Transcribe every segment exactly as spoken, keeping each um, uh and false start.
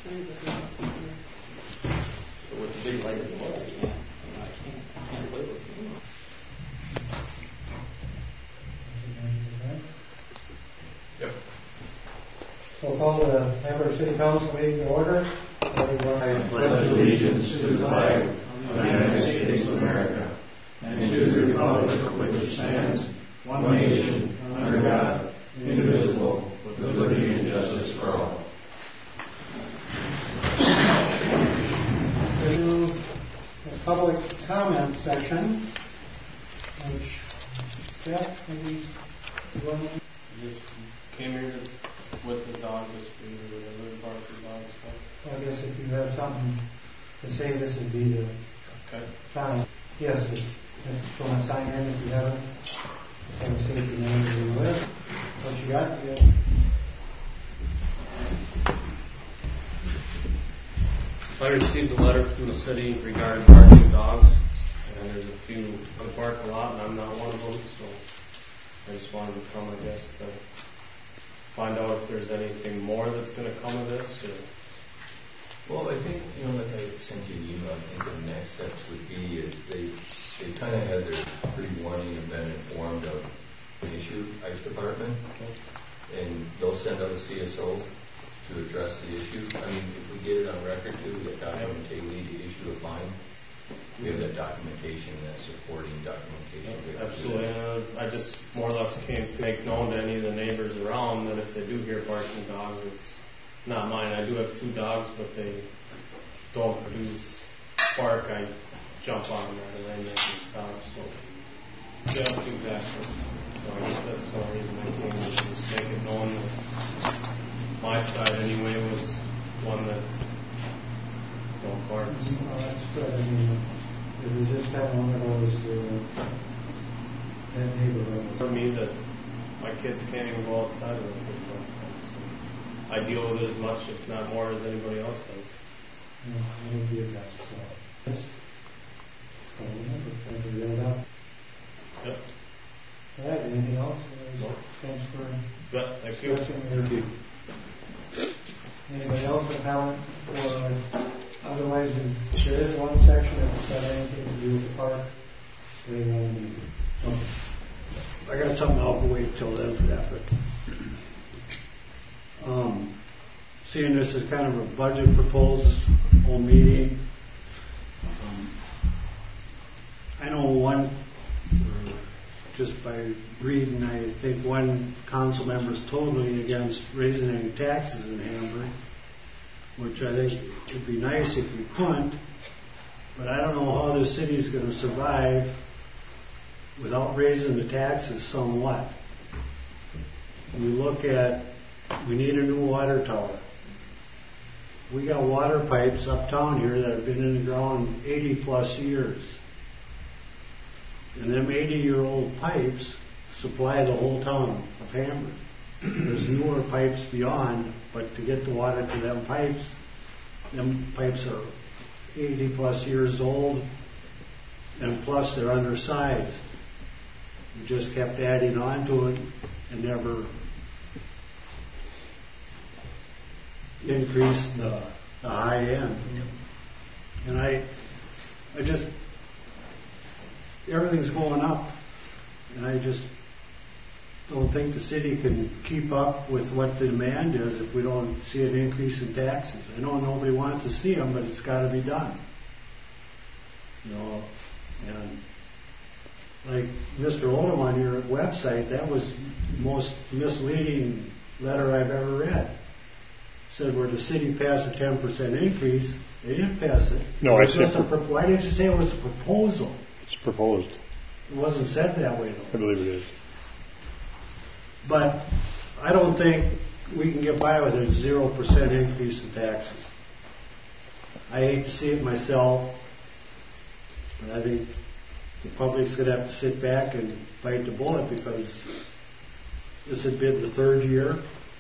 with the big light of the water, I can't, I can't, I can't play this anymore. Yep. So we'll call the Hamburg City Council meeting to order. Everyone, I pledge allegiance to the flag of the United States of America and to the republic for which it stands, one nation, under God, indivisible, with liberty and justice for all. We do the public comment section, which Jeff, maybe you want to... Just came here to, with the dog this week or whatever, bark the dog stuff. Well, I guess if you have something to say, this would be the Okay. time. Yes, if, if you want to sign in, if you haven't, have a safety name to be with. What you got? You I received a letter from the city regarding barking dogs, and there's a few that bark a lot, and I'm not one of them, so I just wanted to come, I guess, to find out if there's anything more that's going to come of this. Or Well, I think, you know, like I sent you an email, I think the next steps would be is they they kind of had their pre-warning and been informed of an issue, Ice Department, and they'll send out a C S O to address the issue. I mean, if we get it on record too, we get documentation, we need to issue a fine. We have that documentation, that supporting documentation. Absolutely. Uh, I just more or less came to make known to any of the neighbors around that if they do hear barking dogs, it's not mine. I do have two dogs, but they don't produce bark. I jump on them right away and make them stop. So, yeah, exactly. So I guess that's the only reason I came, was to make it known that my side anyway was one that don't bark. Well, that's good. I mean, it was just kind of one of those, uh, that neighborhood. For me, that my kids can't even go outside of it. So I deal with it as much, if not more, as anybody else does. No, I don't do that, so. Yes. So, we're going to read up. Yep. All right, anything else? No. Thanks for Yep, thank you. Thank you. Anybody else with comment? Or otherwise, there is one section that's got anything to do with the park. Okay. I got something, I'll wait till then for that, but um, seeing this as kind of a budget proposal meeting, um, I know one, just by reading, I think one council member is totally against raising any taxes in Hamburg, which I think would be nice if we couldn't, but I don't know how the city is going to survive without raising the taxes somewhat. When you look at, we need a new water tower. We got water pipes uptown here that have been in the ground eighty plus years. And them eighty year old pipes supply the whole town of Hamburg. There's newer pipes beyond, but to get the water to them pipes, them pipes are eighty plus years old, and plus they're undersized. We just kept adding on to it and never increased the, the high end. And I, I just, everything's going up, and I just don't think the city can keep up with what the demand is if we don't see an increase in taxes. I know nobody wants to see them, but it's got to be done. You know, and like Mister Odom on your website, that was the most misleading letter I've ever read. Said where the city passed a ten percent increase. They didn't pass it. No, it I said. pro- why didn't you say it was a proposal? It's proposed. It wasn't said that way, though. I believe it is. But I don't think we can get by with a zero percent increase in taxes. I hate to see it myself, but I think the public's going to have to sit back and bite the bullet, because this had been the third year,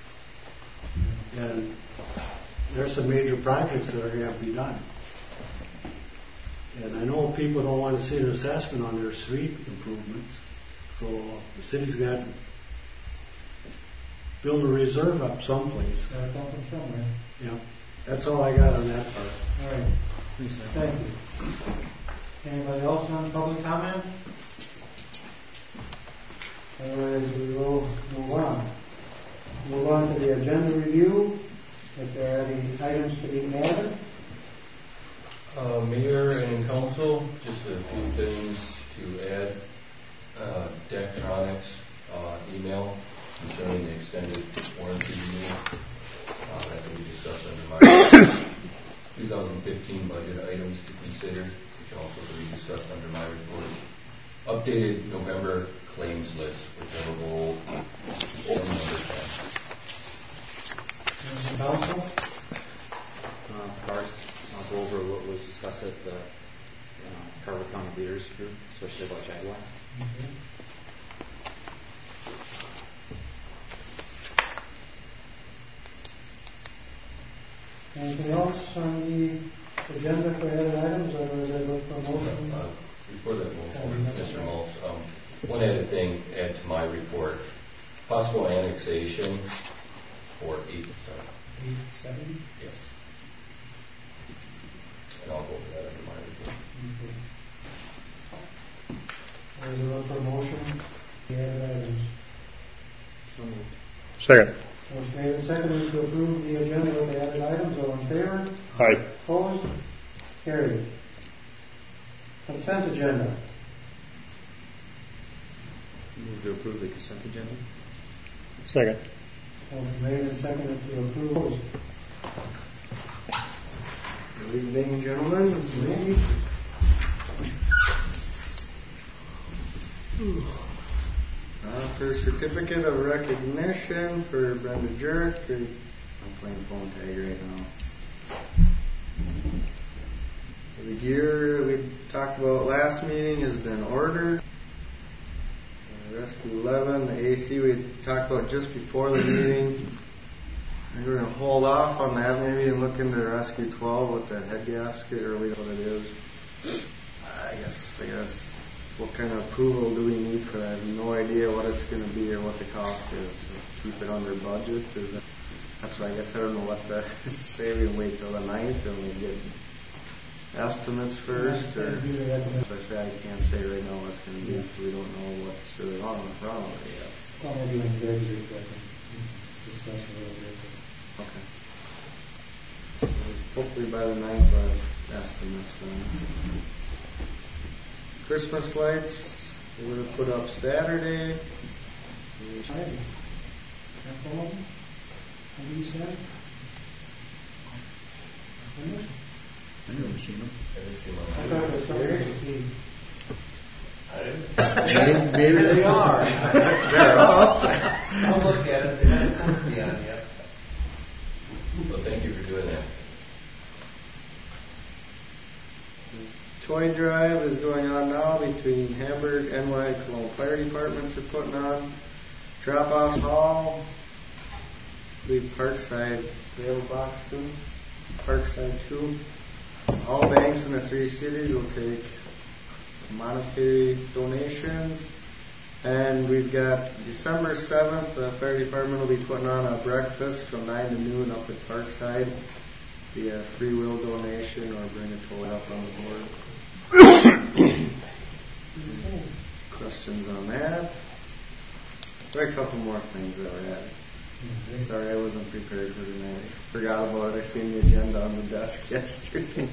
and there's some major projects that are going to have to be done. And I know people don't want to see an assessment on their street improvements, so the city's going to have to build a reserve up someplace. Gotta come from somewhere. Yeah. That's all I got on that part. All right. Thank you. Anybody else on public comment? Otherwise, we will move on. Move on to the agenda review. If there are any items to be added. Uh, Mayor and Council, just a few things to add. Uh, Daktronics uh, email concerning the extended warranty renewal uh, that we discussed under my twenty fifteen budget items to consider, which also will be discussed under my report. Updated November claims list, which I will go over number ten. Council? Uh, Parks, I'll go over what was discussed at the uh, Carver County Leaders Group, especially about Jaguar. Mm-hmm. Anything else on the agenda for added items, or is I look for a motion? Uh, before that motion, Mister Maltz, um, one added thing add to my report: possible annexation for eight. Sorry. Eight seventy? Yes. And I'll go over that under my report. Okay. Is there look for a motion? The added items. So moved. Second. Motion made and seconded to approve the agenda with the added items. All in favor? Aye. Opposed? Carried. Consent agenda. Move to approve the consent agenda. Second. Motion made and seconded to approve. Good evening, gentlemen. Ladies. Uh, for certificate of recognition for Brenda Jurek. I'm playing phone tag right now. The gear we talked about last meeting has been ordered. Uh, Rescue eleven, the A C we talked about just before the meeting. I think we're going to hold off on that maybe and look into Rescue twelve with that head gasket or what it is. I guess, I guess, what kind of approval do we need for that? I have no idea what it's going to be or what the cost is. So keep it under budget. Is it, that's why I guess I don't know what to say. We wait till the ninth and we get estimates first, or especially I can't say right now what it's going to be because we don't know what's really wrong with wrong with it yet. Well, maybe when Greg's here, I can discuss a little bit. Okay. So hopefully by the ninth I'll have estimates then. Christmas lights we're going to put up Saturday. Friday. That's all of them? What did you say? Finished? I never seen them. I didn't see I my thought it was Saturday. I didn't. Maybe they are. They're up. I'll look at it. They're not supposed to be on yet. Well, thank you for doing that. Toy drive is going on now between Hamburg, N Y, Cologne Fire Departments are putting on. Drop off hall. I believe Parkside, they have a box too. Parkside too. All banks in the three cities will take monetary donations. And we've got December seventh, the fire department will be putting on a breakfast from nine to noon up at Parkside. Be a free will donation or bring a toy up on the board. Questions on that? There are a couple more things that were added. Mm-hmm. Sorry, I wasn't prepared for tonight. Forgot about it. I seen the agenda on the desk yesterday.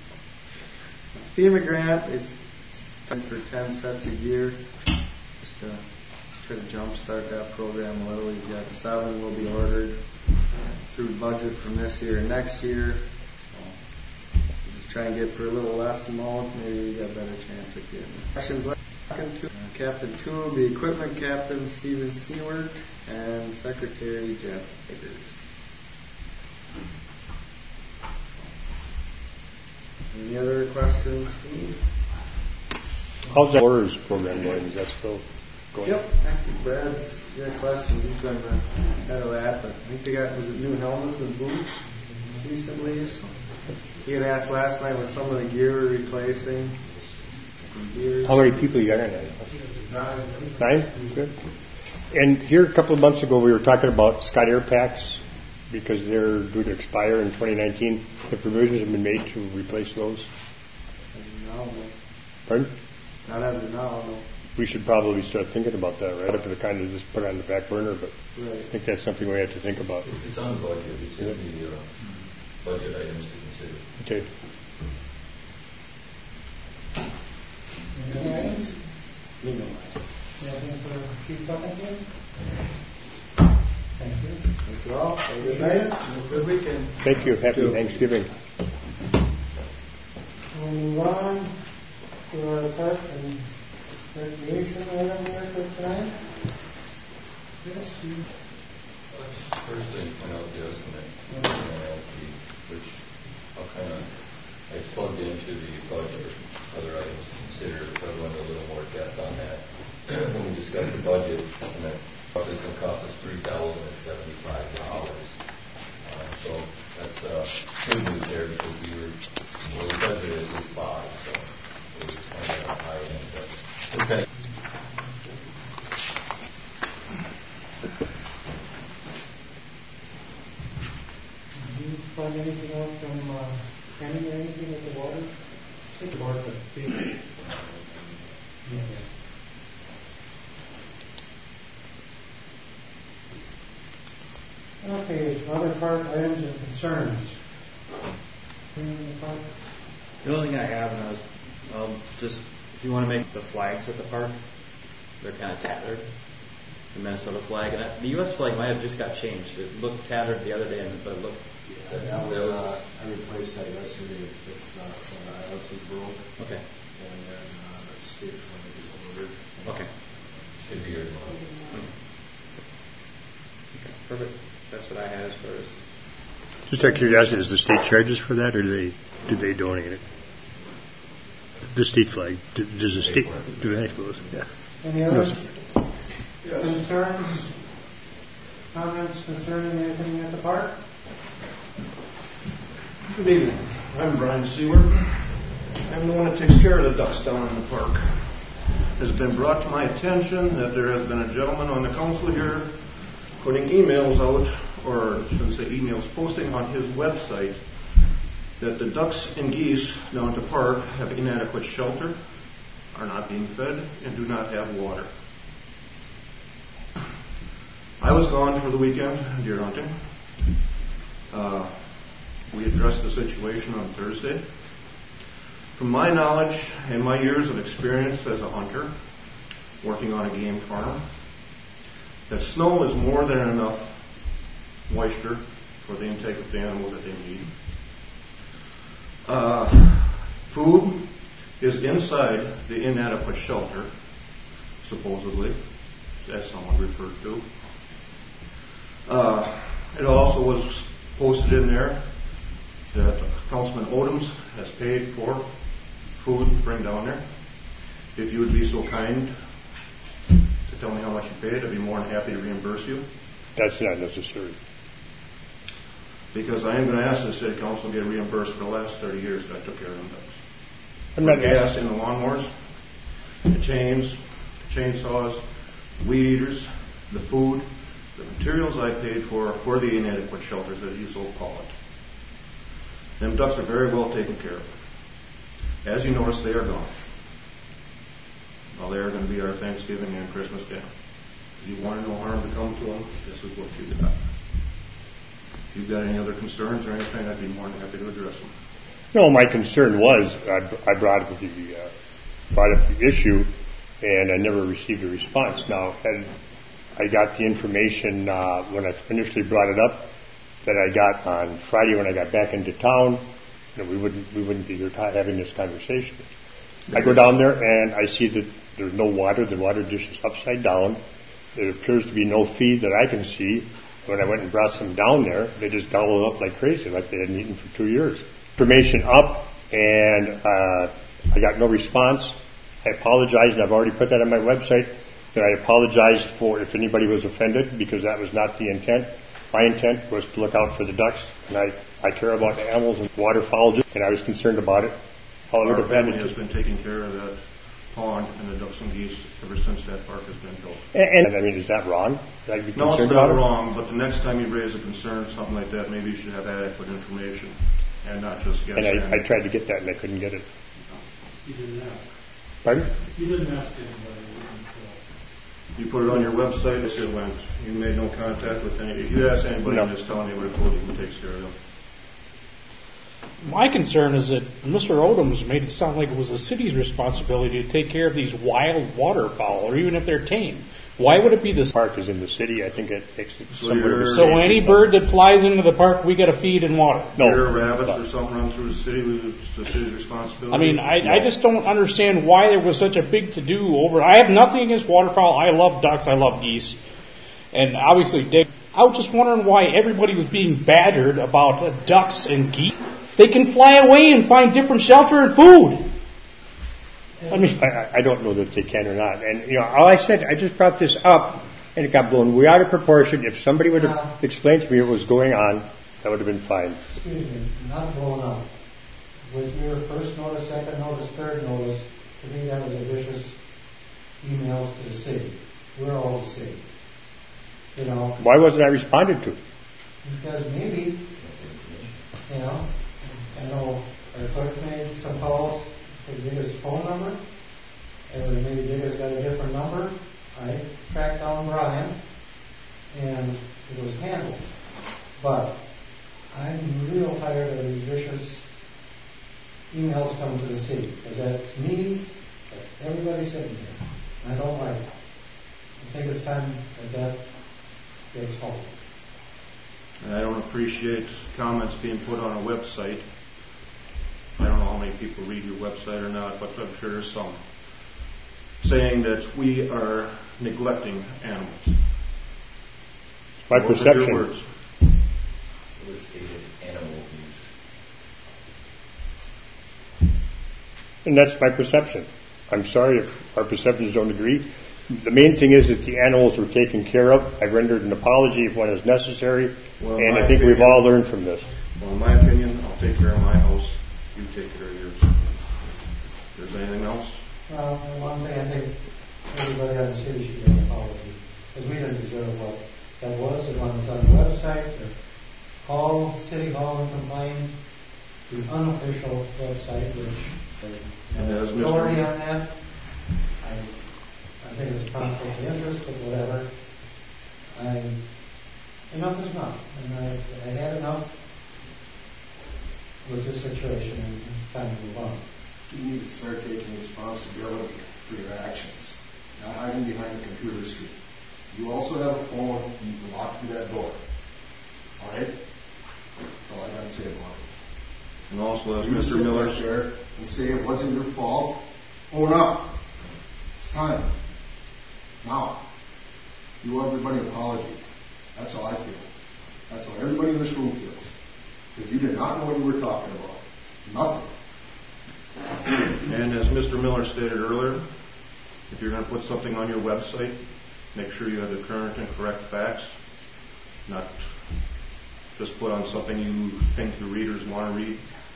FEMA grant is time for ten sets of gear. Just to try to jumpstart that program a little. We've got seven will be ordered through budget from this year and next year. So we'll just try and get for a little less amount. Maybe we got a better chance of getting it. Questions like uh, Captain two will be Equipment Captain Steven Seward and Secretary Jeff Eggers. Any other questions for me? How's the orders program going? Is that still going? Yep. I think Brad's got questions. He's been ahead of that. But I think they got, was it new helmets and boots recently? So he had asked last night with some of the gear we're replacing. Gear. How many people you got in there? Nine? Good. And here a couple of months ago we were talking about Scott Air Packs because they're due to expire in twenty nineteen, if provisions have been made to replace those? Now, no. Pardon? Not as of now, no. We should probably start thinking about that, right? Up to the kind of just put it on the back burner, but Right. I think that's something we have to think about. It's on budget, it's in the uh, budget items to consider. Okay. Any other items? Legal. Anything for Chief Buckingham? Thank you. Thank you all. Have a good night. Good weekend. Thank you. Happy Thanksgiving. We'll move on to our park and recreation item here for tonight. Yes, you. First thing, point out the estimate, uh, which I'll kind of, I plugged into the budget, other items to consider, so I went a little more depth on that. When we discussed the budget, and that it's going to cost us three thousand seventy-five dollars. Uh, so that's uh, good news there because we were, well, we budgeted at least five, so it was kind of on the high end. But okay. Did you find anything out from uh, Kenny or anything with the water? It's water, but okay. Okay, other park items and concerns. Anything in the park? The only thing I have, and I was, um, just, if you want to make the flags at the park, they're kind of tattered. The Minnesota flag, and that, the U S flag might have just got changed. It looked tattered the other day, and but it looked. Yeah, that was, uh, I replaced that yesterday. It fixed uh, some of the eyelets was broke. Okay. And then uh, the state flag is ordered. Okay. Should be here tomorrow. Okay, perfect. That's what I had as far as. Just out of curiosity, does the state charges for that, or do they do they donate it? The state flag. Do- Does the state do that? I suppose. Yeah. Any other Yes. concerns, comments concerning anything at the park? Good evening. I'm Brian Seward. I'm the one that takes care of the ducks down in the park. It has been brought to my attention that there has been a gentleman on the council here putting emails out, or I shouldn't say emails, posting on his website that the ducks and geese down at the park have inadequate shelter, are not being fed, and do not have water. I was gone for the weekend deer hunting. Uh, we addressed the situation on Thursday. From my knowledge and my years of experience as a hunter, working on a game farm, that snow is more than enough moisture for the intake of the animals that they need. Uh, food is inside the inadequate shelter, supposedly, as someone referred to. Uh, it also was posted in there that Councilman Odoms has paid for food to bring down there. If you would be so kind to tell me how much you paid, I'd be more than happy to reimburse you. That's not necessary. Because I am going to ask the city council to get reimbursed for the last thirty years that I took care of them ducks. I'm not The gas in the lawnmowers, the chains, the chainsaws, weed eaters, the food, the materials I paid for for the inadequate shelters, as you so call it. Them ducks are very well taken care of. As you notice, they are gone. Well, they are going to be our Thanksgiving and Christmas Day. If you wanted no harm to come to them, this is what you got. If you've got any other concerns or anything, I'd be more than happy to address them. No, my concern was I, I brought up the uh, brought up the issue, and I never received a response. Now, had I got the information uh, when I initially brought it up that I got on Friday when I got back into town, you know, we wouldn't we wouldn't be here t- having this conversation. I go down there and I see that there's no water. The water dish is upside down. There appears to be no feed that I can see. When I went and brought some down there, they just gobbled up like crazy, like they hadn't eaten for two years. Information up, and uh, I got no response. I apologized, and I've already put that on my website, that I apologized for if anybody was offended, because that was not the intent. My intent was to look out for the ducks, and I, I care about animals and waterfowl, and I was concerned about it. All Our family has been taking care of that pond and the ducks and geese ever since that park has been built. And, and I mean, is that wrong? Should I be No, it's concerned not about it? wrong, but the next time you raise a concern, something like that, maybe you should have adequate information and not just guess. And I, I tried to get that and I couldn't get it. You didn't ask. Pardon? You didn't ask anybody. You put it on your website, it said went. You made no contact with any. If you asked anybody, No. I'm just telling you what it told you who takes care of them. My concern is that Mister Odoms made it sound like it was the city's responsibility to take care of these wild waterfowl, or even if they're tame. Why would it be the Park is in the city. I think it makes it So somewhat of a you're- So safety any net. bird that flies into the park, we got to feed and water. No. Deer, rabbits, But- or something run through the city, it's the city's responsibility. I mean, I, I just don't understand why there was such a big to-do over. I have nothing against waterfowl. I love ducks. I love geese, and obviously, Dick. I was just wondering why everybody was being badgered about uh, ducks and geese. They can fly away and find different shelter and food. I mean, I, I- I don't know that they can or not. And, you know, all I said, I just brought this up, and it got blown way out of proportion. If somebody would have Yeah. explained to me what was going on, that would have been fine. Excuse me, not blown up. With your first notice, second notice, third notice, to me that was a vicious emails to the city. We're all the city. You know, Why wasn't I responded to? because maybe, you know, I know our clerk made some calls to get his phone number, and maybe Digga's got a different number. I tracked down Brian, and it was handled. But I'm real tired of these vicious emails coming to the city, because that's me, that's everybody sitting here. I don't like it. I think it's time that that gets home. And I don't appreciate comments being put on a website. I don't know how many people read your website or not, but I'm sure there's some. Saying that we are neglecting animals. My Those are your perception. words. It was stated animal abuse. And that's my perception. I'm sorry if our perceptions don't agree. The main thing is that the animals were taken care of. I rendered an apology if one is necessary, Well, and my I think we've opinion- all learned from this. Well, in my opinion, I'll take care of my house. You take care of yours. If there's anything else? Well, one thing I think everybody on the city should get an apology, because we didn't deserve what that was. It was on the website, or call City Hall and complain. The unofficial website, which And the as Mister authority on that, I, I think it's conflict of interest, but whatever. I, enough is enough, and I, I had enough with this situation, and it's time to move on. You need to start taking responsibility for your actions, not hiding behind a computer screen. You also have a phone, you can walk through that door. All right? That's all I got to say about it. And also, as You Mister sit Miller, back there and say it wasn't your fault. Own up. It's time. Now. You owe everybody an apology. That's how I feel. That's how everybody in this room feels. Because you did not know what you were talking about. Nothing. and as Mister Miller stated earlier, if you're going to put something on your website, make sure you have the current and correct facts, not just put on something you think the readers want to read.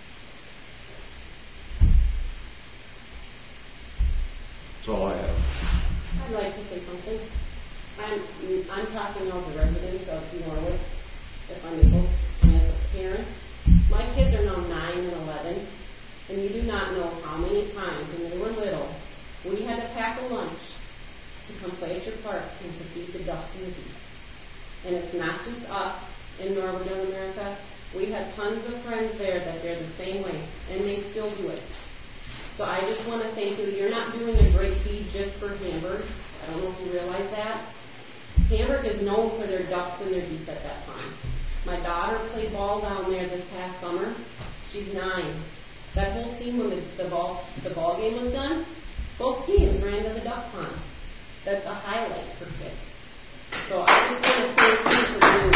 That's all I have. I'd like to say something. I'm, I'm talking as a resident of Norwood, if I'm able, and as a parent. My kids are now nine and eleven, and you do not know how many times when they were little, we had to pack a lunch to come play at your park and to feed the ducks and the geese. And it's not just us in Norwood, Young America. We have tons of friends there that they're the same way, and they still do it. So I just want to thank you. You're not doing a great deed just for Hamburg. I don't know if you realize that. Hamburg is known for their ducks and their geese at that time. My daughter played ball down there this past summer. She's nine. That whole team, when the, the ball the ball game was done, both teams ran to the duck pond. That's a highlight for kids. So I just want to thank you for doing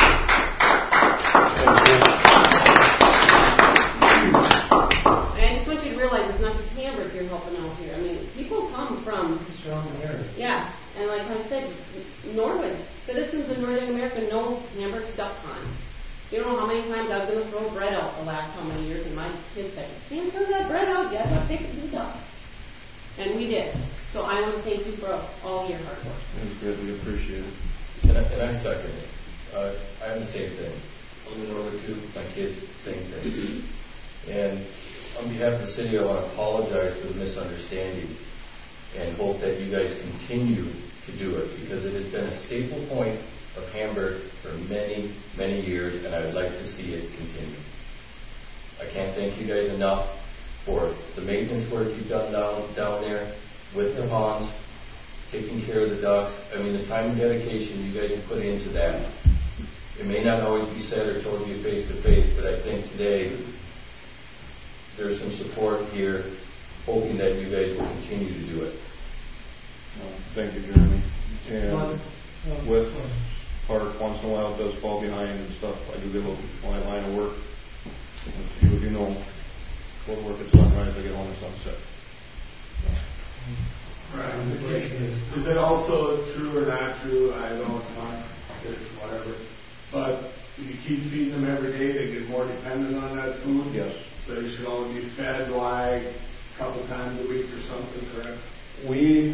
that. And I just want you to realize it's not just Hamburg you're helping out here. I mean, people come from Surrounding area. yeah, and like I said, Norwood, citizens in Northern America know Hamburg's duck pond. You don't know how many times I was going to throw bread out the last how many years, and my kids said, can't throw that bread out yet, I'll take it to the ducks. And we did. So I want to thank you for all your hard work. It was good. We appreciate it. And I, and I second it. Uh, I have the same thing. I'm in order to my kids, same thing. And on behalf of the city, I want to apologize for the misunderstanding and hope that you guys continue to do it, because it has been a staple point of Hamburg for many, many years, and I would like to see it continue. I can't thank you guys enough for the maintenance work you've done down, down there with the ponds, taking care of the ducks. I mean, the time and dedication you guys have put into that. It may not always be said or told you face to face, but I think today there's some support here, hoping that you guys will continue to do it. Well, thank you, Jeremy. And with Park, once in a while it does fall behind and stuff. I do get a little my line of work. As few of you know, go to work at sunrise, I get home at sunset. Right. Is it also true or not true? I don't know. It's whatever. But if you keep feeding them every day, they get more dependent on that food. Yes. So you should only be fed like a couple times a week or something, correct? We,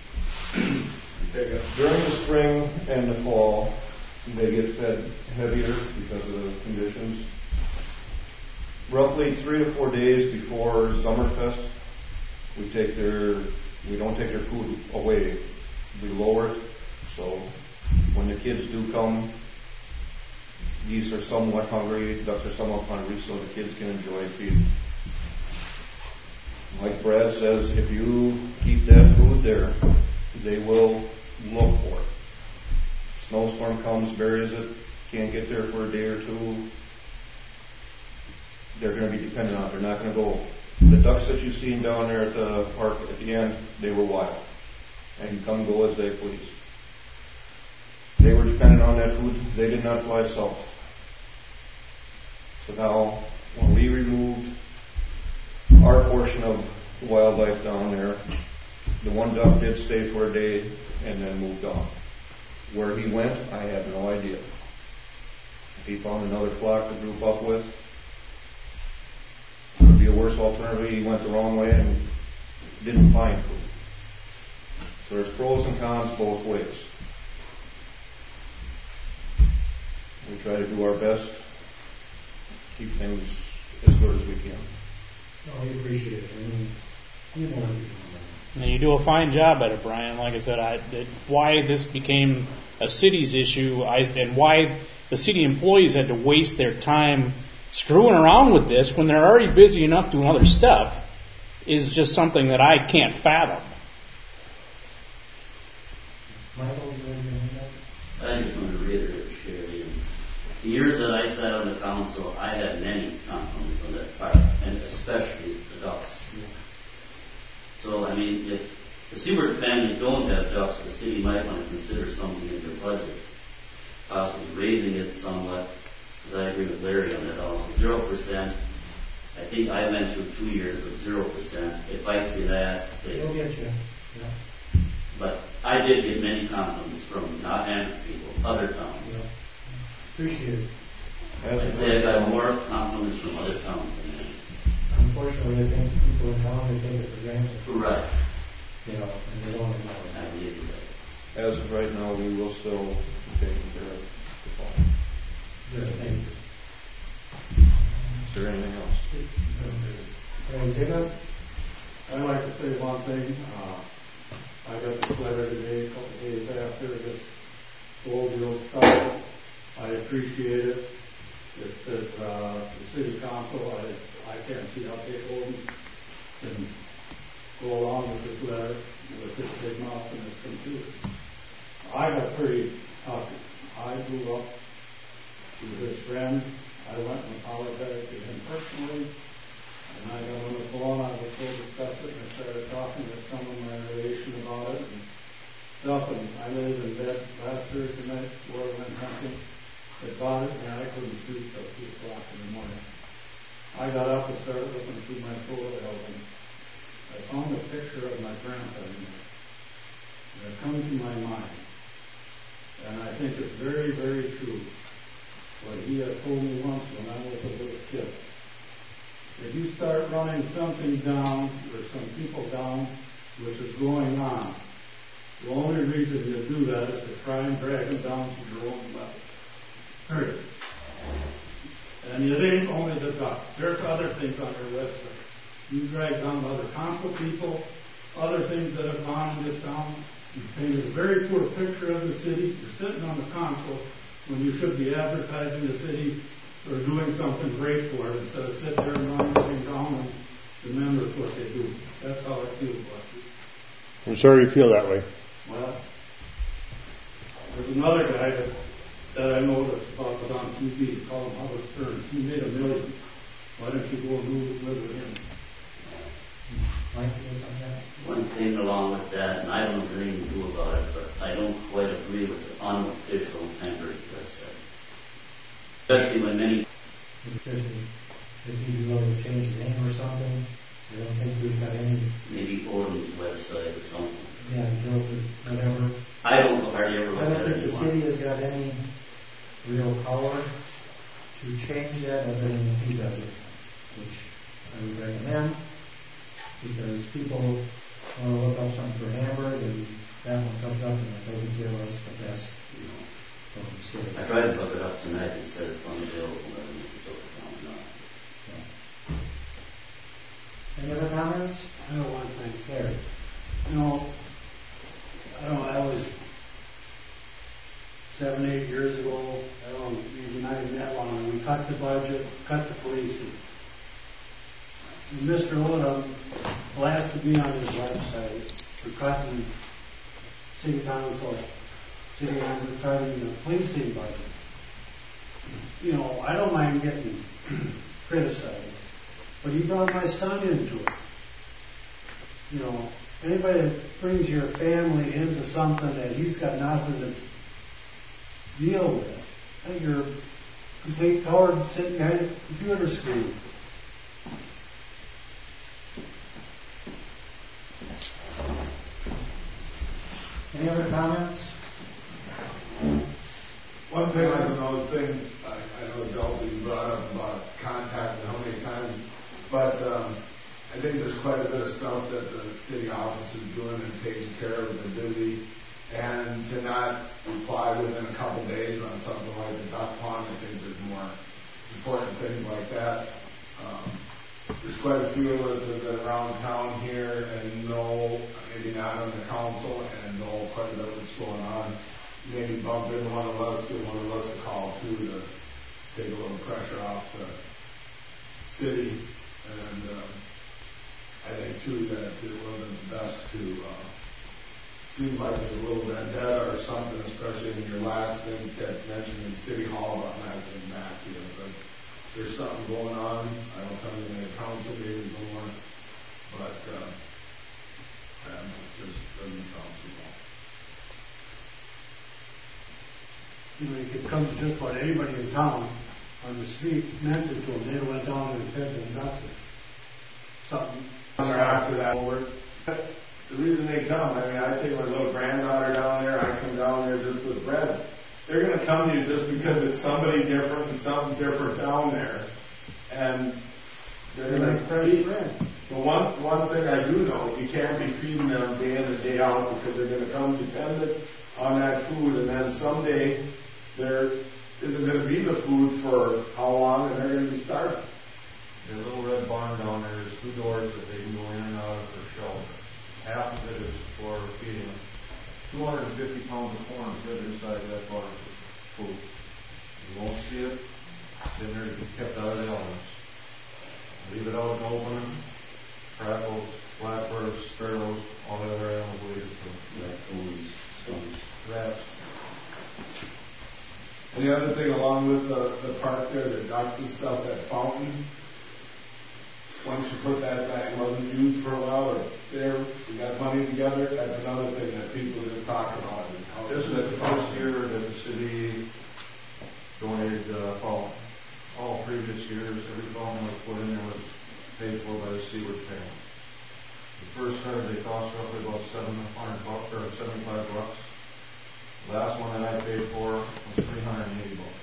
during the spring and the fall, they get fed heavier because of the conditions. Roughly three to four days before Summerfest, we take their, we don't take their food away. We lower it, so when the kids do come, geese are somewhat hungry, ducks are somewhat hungry, so the kids can enjoy feeding. Like Brad says, if you keep that food there, they will look for it. Snowstorm comes, buries it, can't get there for a day or two, they're going to be dependent on it. They're not going to go. The ducks that you've seen down there at the park at the end, they were wild and can come and go as they please. They were dependent on that food. They did not fly south. So now, when we removed our portion of wildlife down there, the one duck did stay for a day and then moved on. Where he went, I have no idea. If he found another flock to group up with, it would be a worse alternative. He went the wrong way and didn't find food. So there's pros and cons both ways. We try to do our best, keep things as good as we can. No, we appreciate it. I mean, you know what you're doing. And you do a fine job at it, Brian. Like I said, I, it, why this became a city's issue, I, and why the city employees had to waste their time screwing around with this when they're already busy enough doing other stuff, is just something that I can't fathom. Michael, you want to do that? I just want to reiterate, Sherry. The years that I sat on the council, I had many compliments on that park, and especially the ducks. So, I mean, if the Seabird family don't have ducks, the city might want to consider something in their budget, possibly raising it somewhat, because I agree with Larry on that also. Zero percent. I think I went through two years of zero percent. It bites the ass. It'll get you. Yeah. But I did get many compliments from not Hamburg people, other towns. Yeah. Appreciate it. I'd say I got more compliments from other towns than that. Unfortunately, I think people in town, they take it for granted. Right. You know, and they don't acknowledge it. I believe you that. As of right now, we will still be taking care of the fall. Good, thank you. Is there anything else? Hey, Jacob? I'd like to say one thing. Uh, I got this letter today, a couple of days after this whole deal started. I appreciate it. It says uh, the city council, I, I can't see how Dick Holden can go along with this letter with this big mouth and this computer. I got pretty tough. I grew up with his friend. I went and apologized to him personally. And I got on the phone, I was so disgusted, and I started talking to some of my relation about it and stuff. And I laid in bed last Thursday night, where I went hunting. I bought it, and I couldn't sleep till two o'clock in the morning. I got up and started looking through my photo album. I found a picture of my grandpa in there. And it come to my mind. And I think it's very, very true. What he had told me once when I was a little kid. If you start running something down, or some people down, which is going on. The only reason you do that is to try and drag them down to your own level. Period. And it ain't only the duck. There's other things on their website. You drag down other council people, other things that have gone in this town. You painted a very poor picture of the city. You're sitting on the council when you should be advertising the city or doing something great for it instead of sit there and run everything down and the members what they do. That's how I feel about it. I'm sorry you feel that way. Well, there's another guy that, that I noticed about was on T V. They call him Howard Stearns. He made a million. Why don't you go and move, live with him? One thing along with that, and I don't know anything to do about it, but I don't quite agree with the unofficial Timbers website. Especially when many... If you want to change the name or something, I don't think we've got any... Maybe Odin's website or something. Yeah, you know, whatever. I don't know hardly ever looked I at don't it think the anymore. city has got any real power to change that other than he does it, which I would recommend, because people want to look up something for Hamburg and that one comes up and it doesn't give us the best, you know, from the city. I tried to look it up tonight and it said it's unavailable. I don't know if you took it down or not. Any other comments? I don't want to thank Larry. You know, I don't know, that was seven, eight years ago. I don't know, maybe not even that long. We cut the budget, cut the policing. And Mister Odom blasted me on his website for cutting city council, city advertising the policing budget. You know, I don't mind getting criticized, but he brought my son into it. You know, anybody that brings your family into something that he's got nothing to deal with, I think you're a complete coward sitting behind a computer screen. Any other comments? One thing I don't know, thing I, I know Delta you brought up about contact and how many times, but um, I think there's quite a bit of stuff that the city office is doing and taking care of. They're busy, and to not reply within a couple days on something like the duck pond, I think there's more important things like that. Um, there's quite a few of us that have been around town here and know, maybe not on the council, and know quite a bit of what's going on. Maybe bump into one of us, give one of us a call too to take a little pressure off the city. And um, I think too that it wasn't best to uh, seem like it was a little vendetta or something, especially in your last thing that mentioned in City Hall about not getting back to you. But there's something going on. I don't come to any council meetings anymore, but uh, um, it just doesn't sound too well. You know, it comes to just about anybody in town on the street mentioned to them, they went down and fed them ducks or something. After that, over. The reason they come, I mean, I take my little granddaughter down there, I come down there just with bread. They're going to come to you just because it's somebody different and something different down there. And they're going to fresh bread. But one, one thing I do know, you can't be feeding them day in and day out because they're going to come dependent on that food, and then someday there isn't going to be the food for how long, and they're going to be starving. The little red barn down there is two doors that they can go in and out of for shelter. Half of it is for feeding two hundred fifty pounds of corn fit inside that barn for food. You won't see it. It's in there to be kept out of the elements. Leave it out in the open. Crackles, blackbirds, sparrows, all the other animals will eat it too. Raccoons, skunks. Rats. And the other thing along with the, the park there, the ducks and stuff, that fountain, once you put that back, it wasn't used for a while, or there, we got money together, that's another thing that people just talk about. Is how This is the first year that the city donated the fountain. All previous years, every fountain that was put in there was paid for by the Seaward family. The first set they cost roughly about seven hundred bucks or seventy-five bucks. The last one that I paid for was three hundred and eighty bucks.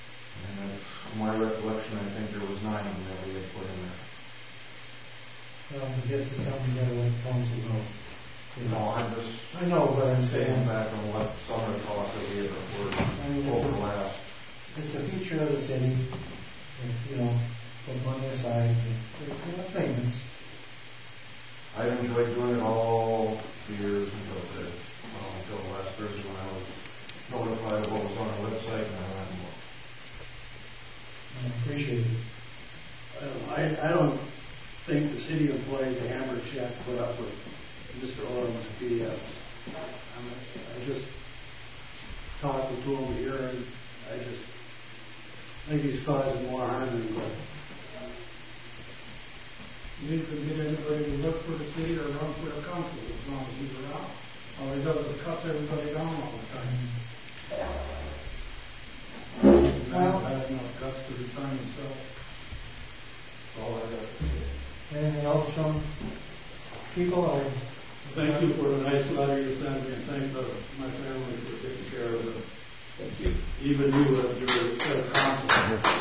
And from my recollection, I think there was nine of them that we had put in there. Well, I guess it's something you gotta let the council know. You No, know, I'm just I know, but I'm staying saying, back on what some of the talks that we have I mean, heard it's over the a- last. it's a feature of the city, if, you know, put money aside, and, you know, it's maintenance. I've enjoyed doing it all the years until today, well, until last Thursday when I was notified of what was on the website and I went and looked. I appreciate it. Uh, I, I don't think the city employees at Hammer Check put up with Mister Odom's B S. I mean, I just talked to him here, and I just think he's causing more harm than good. You could get anybody to work for the city or run for the council as long as he's around. All he does is cuts everybody down all the time. And I don't have enough guts to resign himself. That's all I got to say. Anything else from people? Or Thank you for the nice letter you sent me, and thank the, my family for taking care of it. Thank you. Even you as your as council.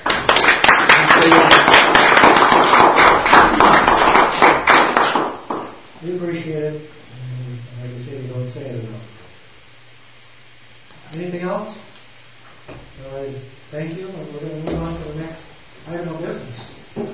We appreciate it. And like I say, we don't say it enough. Anything else? Otherwise, thank you, and we're going to move on to the next item of business.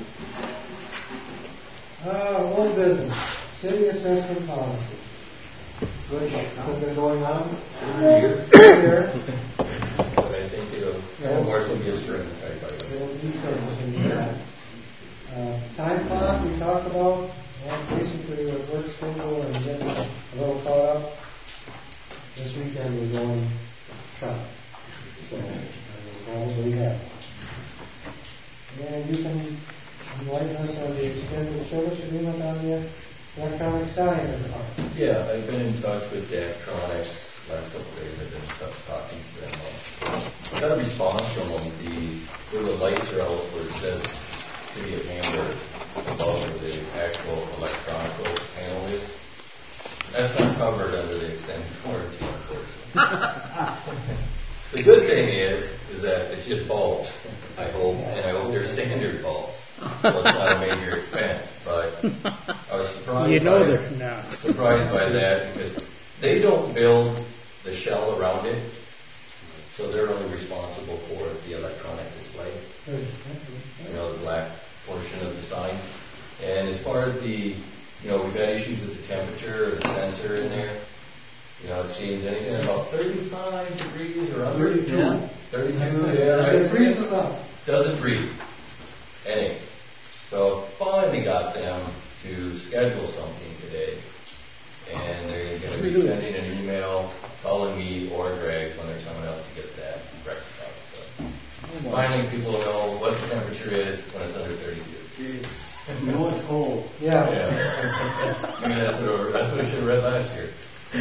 Uh, old business, city assessment policy, which has been going on Every year. every year. But I think it'll, Yeah. more will be a strength, I by There will be servicing that. Uh, time clock, we talked about, well, basically with work schedule and getting a little caught up. This weekend we're going truck, so I will probably have. And you can enlighten us on the extended service agreement on the electronic sign in the park. Yeah, I've been in touch with Daktronics. Last couple of days I've been in touch talking to them. I got a response from them. The, where the lights are out where it says City of Hamburg above where the actual electronic panel is. That's not covered under the extended warranty, unfortunately. The good thing is, is that it's just bulbs, I hope, and I hope they're standard bulbs. So it's not a major expense, but I was surprised. You know by, they're not. Surprised by that because they don't build the shell around it, so they're only responsible for the electronic display. You know, the black portion of the sign. And as far as the, you know, we've had issues with the temperature or the sensor in there. You know, it seems anything about thirty-five degrees or under. thirty-two. Yeah. thirty-two, yeah, right. It freezes up. Doesn't freeze. Any. So finally got them to schedule something today. And they're going to be sending an email calling me or Greg when they're coming up to get that rectified. So finally people know what the temperature is when it's under thirty-two. You know it's cold. Yeah. Yeah. I mean, that's what, that's what I should have read last year.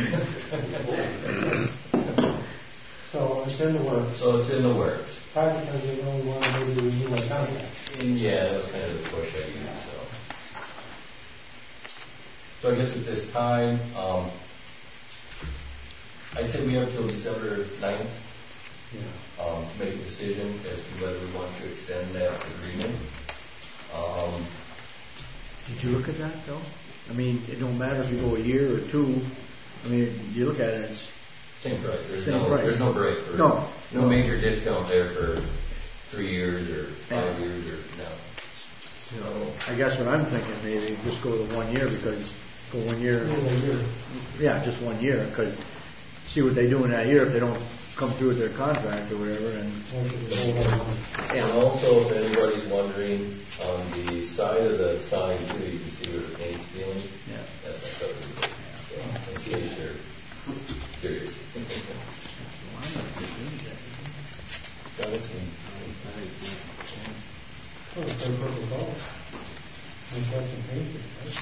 So it's in the works. So it's in the works. Probably because they only want to maybe renew a contract. And yeah, that was kind of the push I used. So, so I guess at this time, um, I'd say we have till December ninth Yeah. um, to make a decision as to whether we want to extend that agreement. Um, Did you look at that though? I mean, it don't matter if you go a year or two. I mean, you look at it, it's Same price. There's Same no price. there's no break for No. no major discount there for three years or five Yeah. years or no. So I guess what I'm thinking, maybe just go to one year because for one year, One year. yeah, just one year because see what they do in that year if they don't come through with their contract or whatever. And And also, if anybody's wondering, on the side of the sign too, you can see where the paint's peeling. Yeah. That's not covered. So, in case you're curious. Got it? Oh, it's got a purple color. It's got some paint, right?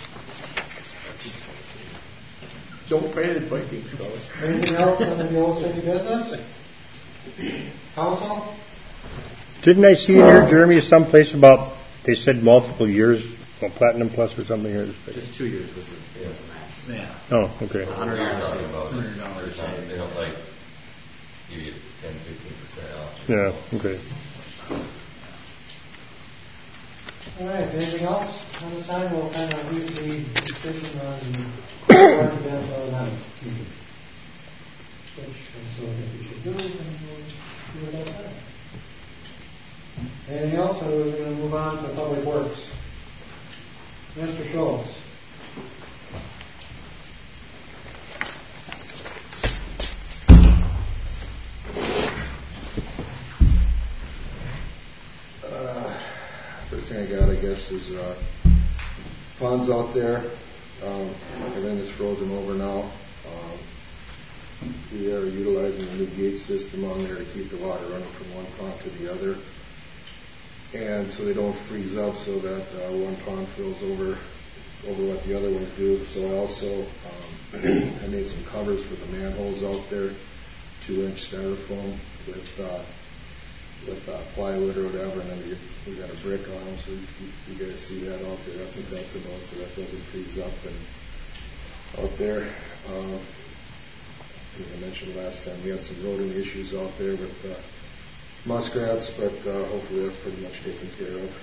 don't paint it Vikings color. Anything else on the old city business? Council? Didn't I see in here, Jeremy, someplace about, they said multiple years, well, Platinum Plus or something here? Just two years was the, was the max. Yeah. Oh, okay. A hundred dollars talking about. Hundred dollars. There's not- They don't like give you ten, fifteen percent off. Yeah, okay. All right, anything else on this time? We'll kind of leave the decision on the to them or not. Which I'm still think we should do, and we'll do it that time. Anything else, or we're going to move on to Public Works? Mister Schultz. Uh, first thing I got, I guess, is uh, ponds out there. Um, everything is frozen over now. Um, we are utilizing a new gate system on there to keep the water running from one pond to the other, and so they don't freeze up, so that uh, one pond fills over over what the other ones do. So I also um, I made some covers for the manholes out there, two inch styrofoam with uh, with uh, plywood or whatever, and then we, we got a brick on them, so you, you guys see that out there. That's what that's about, so that doesn't freeze up. And out there, um, I think I mentioned last time, we had some rodent issues out there with uh, muskrats, but uh, hopefully that's pretty much taken care of.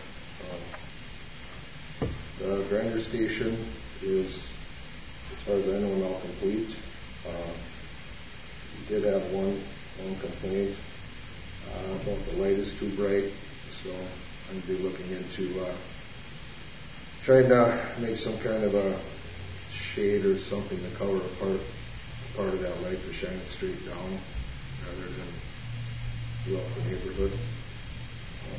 Um, the grinder station is, as far as I know, now complete. Uh, we did have one, one complaint. Uh, about the light is too bright, so I'm going to be looking into uh, trying to make some kind of a shade or something to cover a part, part of that light to shine it straight down rather than throughout the neighborhood. Um,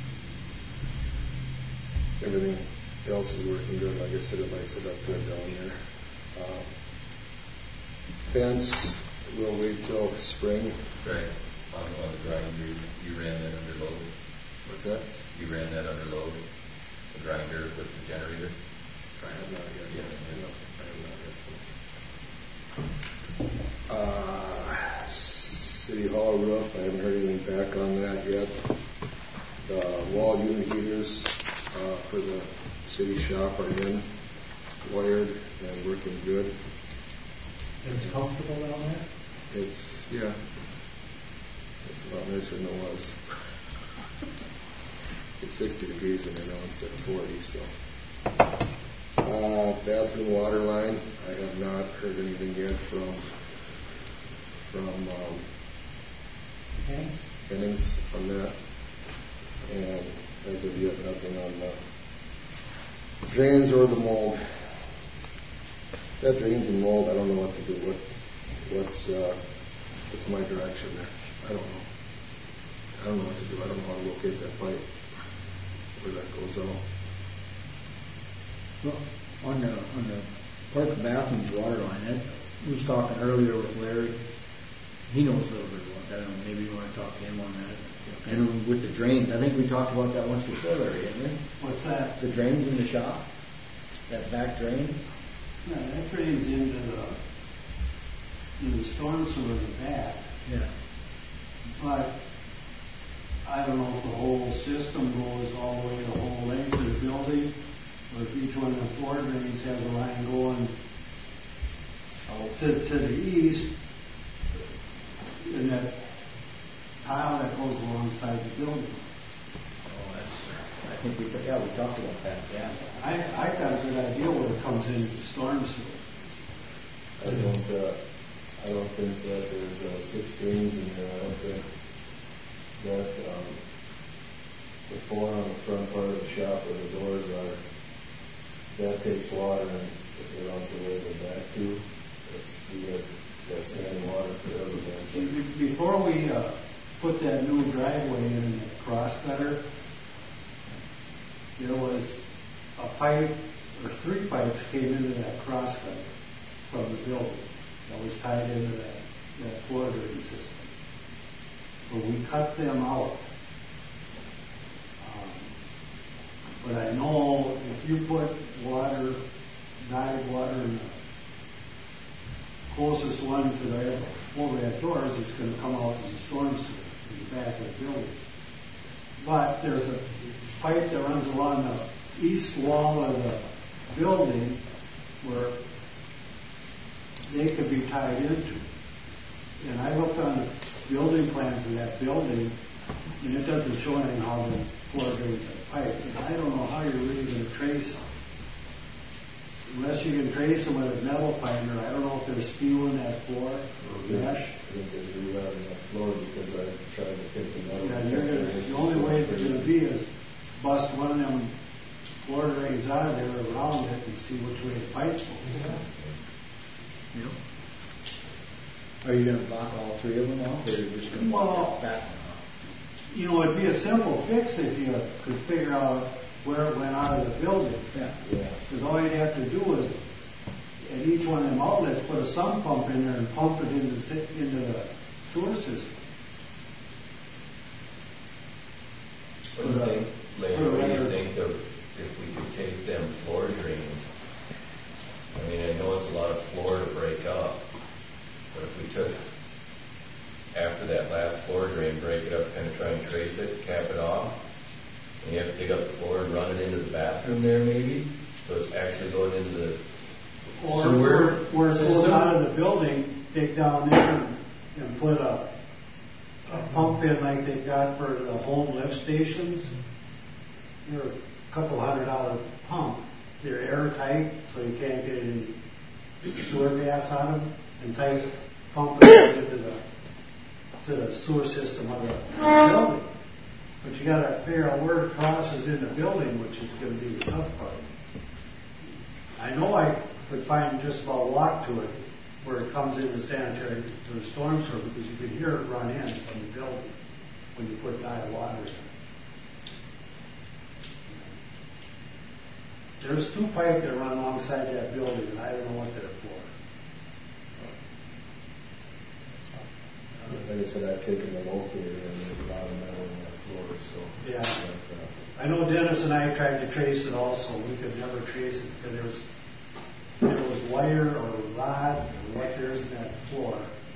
everything else is working good. Like I said, it lights it up good down there. Uh, fence, we'll wait till spring. Right. On, on the grinder, you, you ran that under load. What's that? You ran that under load. The grinder with the generator. I have not yet. Yeah, no, I have not yet. Uh, City Hall roof, I haven't heard anything back on that yet. The wall unit heaters uh, for the city shop are in, wired and working good. It's comfortable down there? It's, yeah. It's a lot nicer than it was. It's sixty degrees in there now instead of forty, so. Uh, bathroom water line, I have not heard anything yet from, from, um, Hennings? Hennings on that. And as of yet, nothing on the drains or the mold. That drains and mold, I don't know what to do. What, what's, uh, what's my direction there? I don't know. I don't know what to do. I don't know how to locate that pipe where that goes out. Well, on the on the park bathrooms water line, that we was talking earlier with Larry. He knows a little bit about that. I don't know, maybe you want to talk to him on that. And with the drains, I think we talked about that once before, Larry, didn't we? What's that? The drains in the shop, that back drain. Yeah, that drains into the in the storm sewer in the back. Yeah. But I don't know if the whole system goes all the way the whole length of the building, or if each one of the floor drains has a line going to, to the east, and that tile that goes alongside the building. Oh, that's, I think we yeah we talked about that. Yeah. I I got a good idea where it comes into the storm sewer. I don't. Uh, I don't think that there's uh, six drains in there. I don't think that um, the four on the front part of the shop where the doors are, that takes water, and if it runs away the back too, it's, you get that standing water for everything. So Be- Before we uh, put that new driveway in the cross gutter, there was a pipe, or three pipes came into that cross gutter from the building that was tied into that, that floor drain system. But we cut them out. Um, but I know if you put water, dyed water in the closest one to the overhead doors, it's going to come out as a storm sewer in the back of the building. But there's a pipe that runs along the east wall of the building where they could be tied into. And I looked on the building plans of that building, and it doesn't show anything how the floor drains are piped. And I don't know how you can trace them with a metal finder. I don't know if they're spewing that floor or mesh. I think they're rerouting that floor because I tried to pick the metal. Yeah, you're gonna, the only way it's going to be is bust one of them floor drains out of there around it and see which way the pipe's going. Yep. Are you going to block all three of them off, or are you just going to block that back one off? You know, it'd be a simple fix if you could figure out where it went out of the building. Yeah. Because all you'd have to do is, at each one of them outlets, put a sump pump in there and pump it into, the- into the sewer system. What do you think, Larry, what do you think of if we could take them floor drains? I mean, I know it's a lot of floor to break up, but if we took, after that last floor drain, break it up, kind of try and trace it, cap it off, and you have to dig up the floor and run it into the bathroom there maybe, so it's actually going into the Or sewer where, where it goes system? out of the building, dig down there and, and put a, a pump in like they've got for the home lift stations. They're a couple hundred dollar pump. They're airtight, so you can't get any sewer gas out of them, and tight pump it into the to the sewer system of the building. But you got to figure out where it crosses in the building, which is going to be the tough part. I know I could find just about walk to it where it comes into sanitary to the storm sewer, because you could hear it run in from the building when you put tile water in. There's two pipes that run alongside that building, and I don't know what they're for. Like I said, I've taken the locator and there's a lot of metal on that floor, so. Yeah. But, uh, I know Dennis and I tried to trace it also. We could never trace it because there was there was wire or rod or what there is in that floor.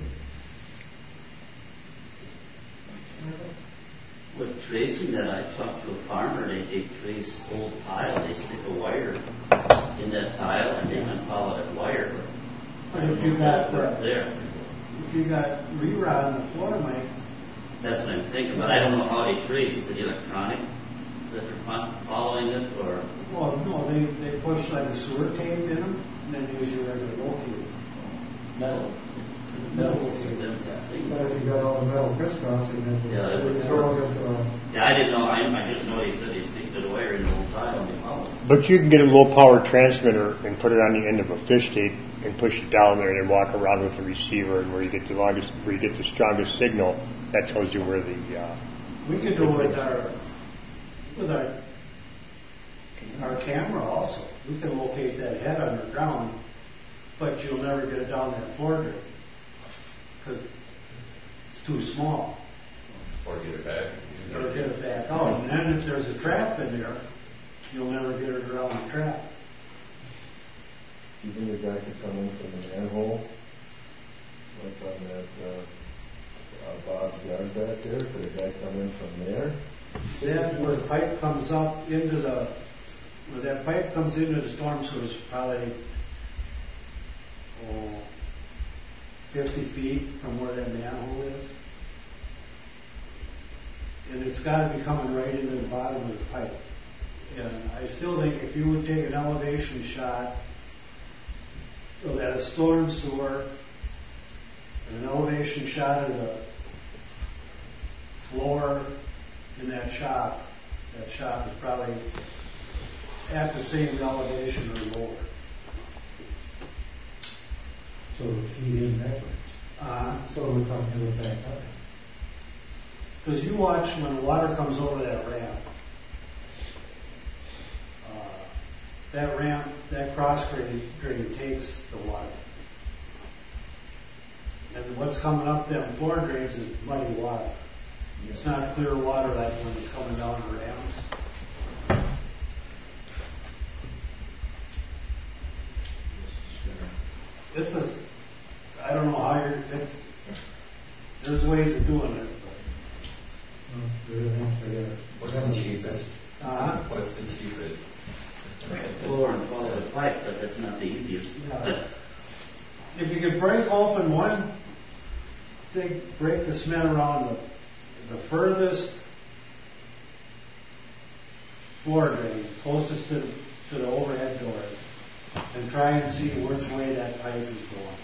With tracing that, I talked to a farmer, they, they trace old tile, they stick a wire in that tile and they can follow that wire. But if you got Right uh, there. if you got rerod on the floor, Mike, That's what I'm thinking, but I don't know how they trace. Is it electronic that they're fo- following it, or? well, no, they they push like a sewer tape in them, and then use your regular locator. Metal. Metal That's that thing. But if you got all the metal crisscrossing, then Yeah, that we would- throw it into a... Yeah, I didn't know. I, I just know they said they stick the wire in the old tile and they follow it. But you can get a low power transmitter and put it on the end of a fish tape and push it down there and then walk around with the receiver, and where you get the longest, where you get the strongest signal, that tells you where the. Uh, We could do it with our with our our camera also. We can locate that head underground, but you'll never get it down that floor drain because it's too small. Or get it back. Or get it back out. And then if there's a trap in there, you'll never get it around the trap. You think a guy could come in from the manhole, like on that, uh, uh, Bob's yard back there? Could a guy come in from there? Then where the pipe comes up into the, where that pipe comes into the storm sewer is probably, oh, fifty feet from where that manhole is. And it's gotta be coming right into the bottom of the pipe. And I still think if you would take an elevation shot of that storm sewer, and an elevation shot of the floor in that shop, that shop is probably at the same elevation or lower. So it would feed in backwards. Uh, So it would come to the back up. Because you watch when the water comes over that ramp, uh, that ramp, that cross drain, drain takes the water. And what's coming up them floor drains is muddy water. It's not clear water like when it's coming down the ramps. It's a, I don't know how you're, it's, there's ways of doing it. What's the cheapest? Uh-huh. What's the cheapest? Floor and follow the pipe, but that's not the easiest. Yeah. If you could break open one, big, break the cement around the, the furthest floor drain, closest to, to the overhead doors, and try and see which way that pipe is going.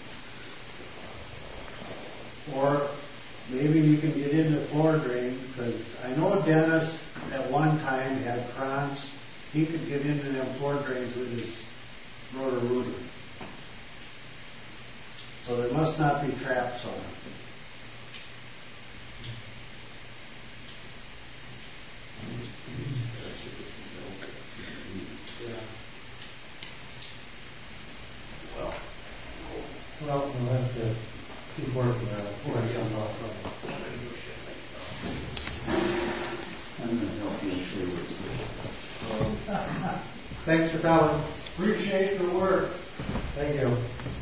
Or maybe you can get in the floor drain, because I know Dennis at one time had Krantz. He could get into them floor drains with his rotor rooter. So there must not be traps on it. Yeah. Well, Well, we'll have to keep working on it before it comes off trouble. I'm going to help you ensure what's Um, Thanks for coming. Appreciate the work. Thank you.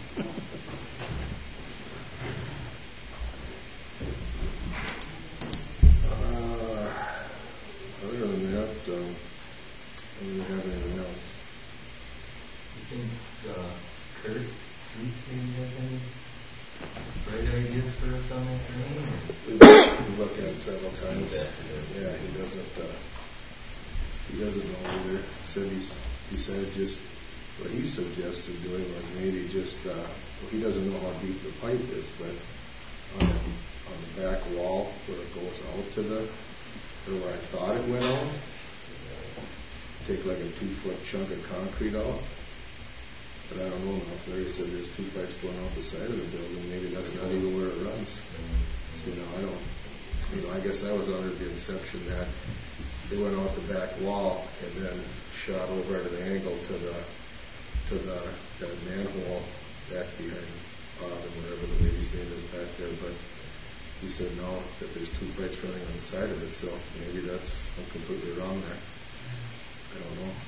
Uh, Other than that, um, I don't really have anything else. You think uh, Kurt Weeks maybe has any great ideas for us on that drain? We've we've looked at it several times. Yeah, he doesn't, uh, he doesn't know either. Said he's, he said just, what he suggested doing was maybe just, uh, well, he doesn't know how deep the pipe is, but on the, on the back wall where it goes out to the, or where I thought it went out, take like a two foot chunk of concrete out. But I don't know now. If Larry said there's two pipes going off the side of the building, maybe that's not even where it runs. So, you know, I don't, you know, I guess I was under the conception that they went out the back wall and then shot over at an angle to the, to the, that manhole back behind Bob and whatever the lady's name is back there. But he said no, that there's two pipes running on the side of it, so maybe that's, I'm completely wrong there. I don't know.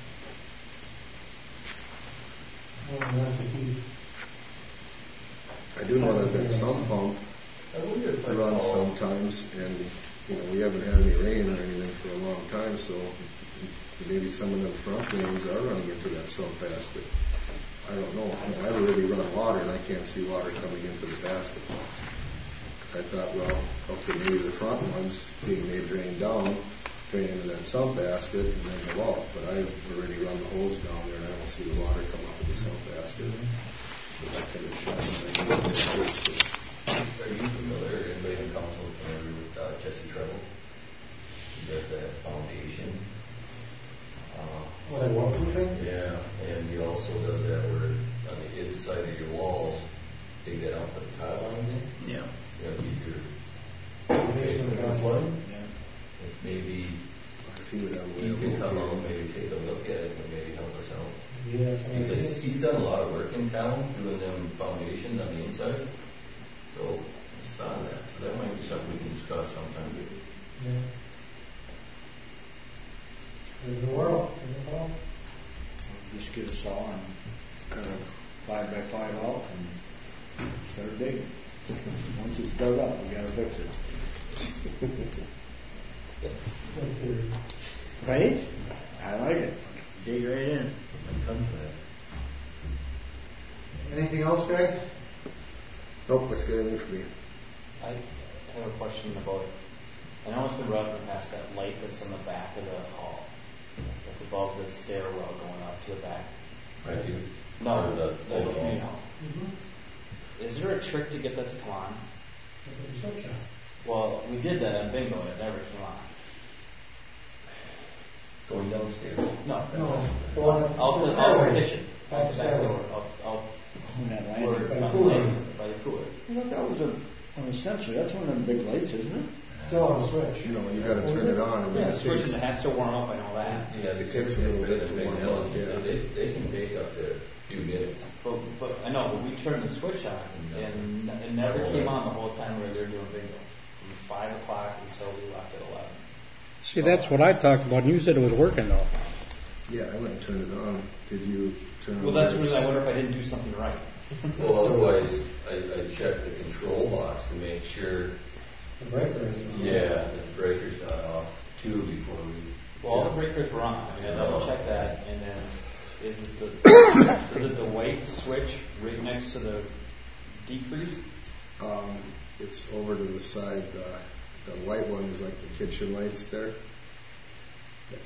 Well, we'll have to keep. I do know that that sump pump I wonder if I runs call- sometimes, and you know we haven't had any rain or anything for a long time, so maybe some of the front mains are running into that sump basket. I don't know. I've already run water, and I can't see water coming into the basket. I thought, well, okay, maybe the front ones being made drain down, drain into that sump basket, and then go out. But I've already run the hose down there, and I don't see the water come up in the sump basket. So that kind of shows me. Are you familiar, or anybody in council familiar with uh, Jesse Treble? He does that foundation. Uh, What, that waterproofing? yeah, and he also does that where on the inside of your walls, dig that out, put the tile lines in. Yeah. You know, keep your Basement basement from down. flooding. Yeah. If maybe If he would have a way he of could come locating out, maybe take a look at it, and maybe help us out. Yeah, some of Because it. he's done a lot of work in town doing them foundations on the inside. So he's found that. So that might be something we can discuss sometime. Yeah. There's the world. There's the world. Just get a saw and cut a five by five out and start digging. Once it's dug up, we gotta fix it. Good theory. Right? I like it. Dig right in. Come to that. Anything else, Greg? Nope, that's good anything for me. I have a question about, I know it's been brought up in the past, that light that's in the back of the hall, that's above the stairwell going up to the back. Right, you? No, Or the, the the community hall. hall. Mm-hmm. Is there a trick to get that to come on? Switch on. Well, we did that on bingo and it never came on. Going downstairs. No. No, the one Out the, the out the stairway. kitchen. Out the Back stairway. door, out, out, On that where, landing. By the on the cooler. landing, by the cooler. You know, that was a, an essentially, that's one of them big lights, isn't it? Still on the switch. You know, you got to turn it on. And Yeah, it the switch takes- and it has to warm up, I know that. Yeah, the It takes a little bit to warm up, yeah. They, they can take up to a few minutes. But, but I know, but we turned the switch on and it never came on the whole time we were there doing bingo. From five o'clock until we left at eleven. See, that's what I talked about, and you said it was working though. Yeah, I went and turned it on. Did you turn it Well, on? that's the reason I wonder if I didn't do something right. Well, otherwise, I, I checked the control box to make sure, The breaker is on. yeah, that the breaker's not off too before we. Well, all the breakers were on. I mean, I double checked that, and then is it the is it the white switch right next to the deep freeze? Um, it's over to the side. Uh, the white one is like the kitchen lights there.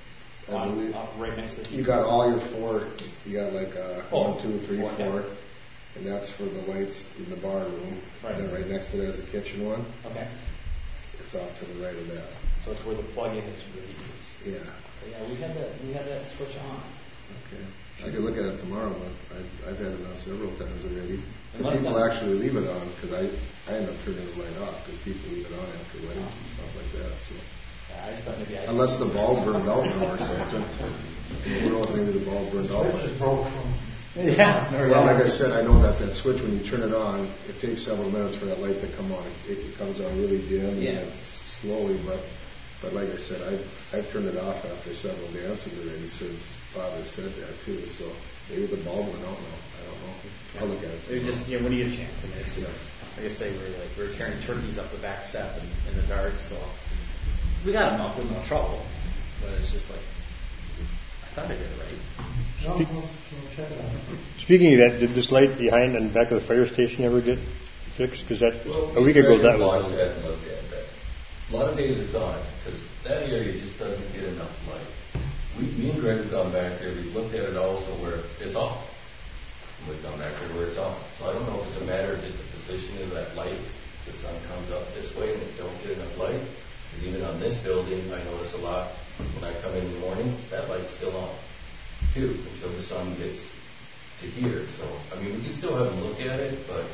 I On, believe. uh, right next to the. You got all your four, you got like uh, Oh, one, two, three, four, four, yeah. and that's for the lights in the bar room. Right. And then right next to it is a kitchen one. Okay. It's off to the right of that. So it's where the plug-in is for the heaters. Yeah. But yeah, we had that. We had that switch on. Okay. I could look at it tomorrow, but I've, I've had it on several times already. Unless People that- actually leave it on because I, I end up turning the light off because people leave it on after weddings and stuff like that. So. Yeah, I just thought maybe I. Unless the bulb burned out now or something. You know, maybe the bulb burned out. Switch is broke from. Yeah. Well, like I said, I know that that switch, when you turn it on, it takes several minutes for that light to come on. It, it comes on really dim Yeah. and it's slowly, but but like I said, I've, I've turned it off after several dances already since Father said that too. So maybe the bulb went out now. I don't know. I'll look at it. It just, you know, when you get a chance. I mean, it's, Yeah. like I say, we're like we're carrying turkeys up the back step in, in the dark, so we got them up with no trouble. But it's just like I thought I did it right. No, no, no, check it out. Speaking of that, did this light behind on the back of the fire station ever get fixed? Because that Well, a week ago that watched was. that and looked at that. A lot of days it's on because that area just doesn't get enough light. We, me and Greg have gone back there. We've looked at it also where it's off. And we've gone back there where it's on. So I don't know if it's a matter of just the position of that light. The sun comes up this way and it don't get enough light. Because even on this building, I notice a lot when I come in the morning, that light's still on too until the sun gets to here. So I mean, we can still have a look at it, but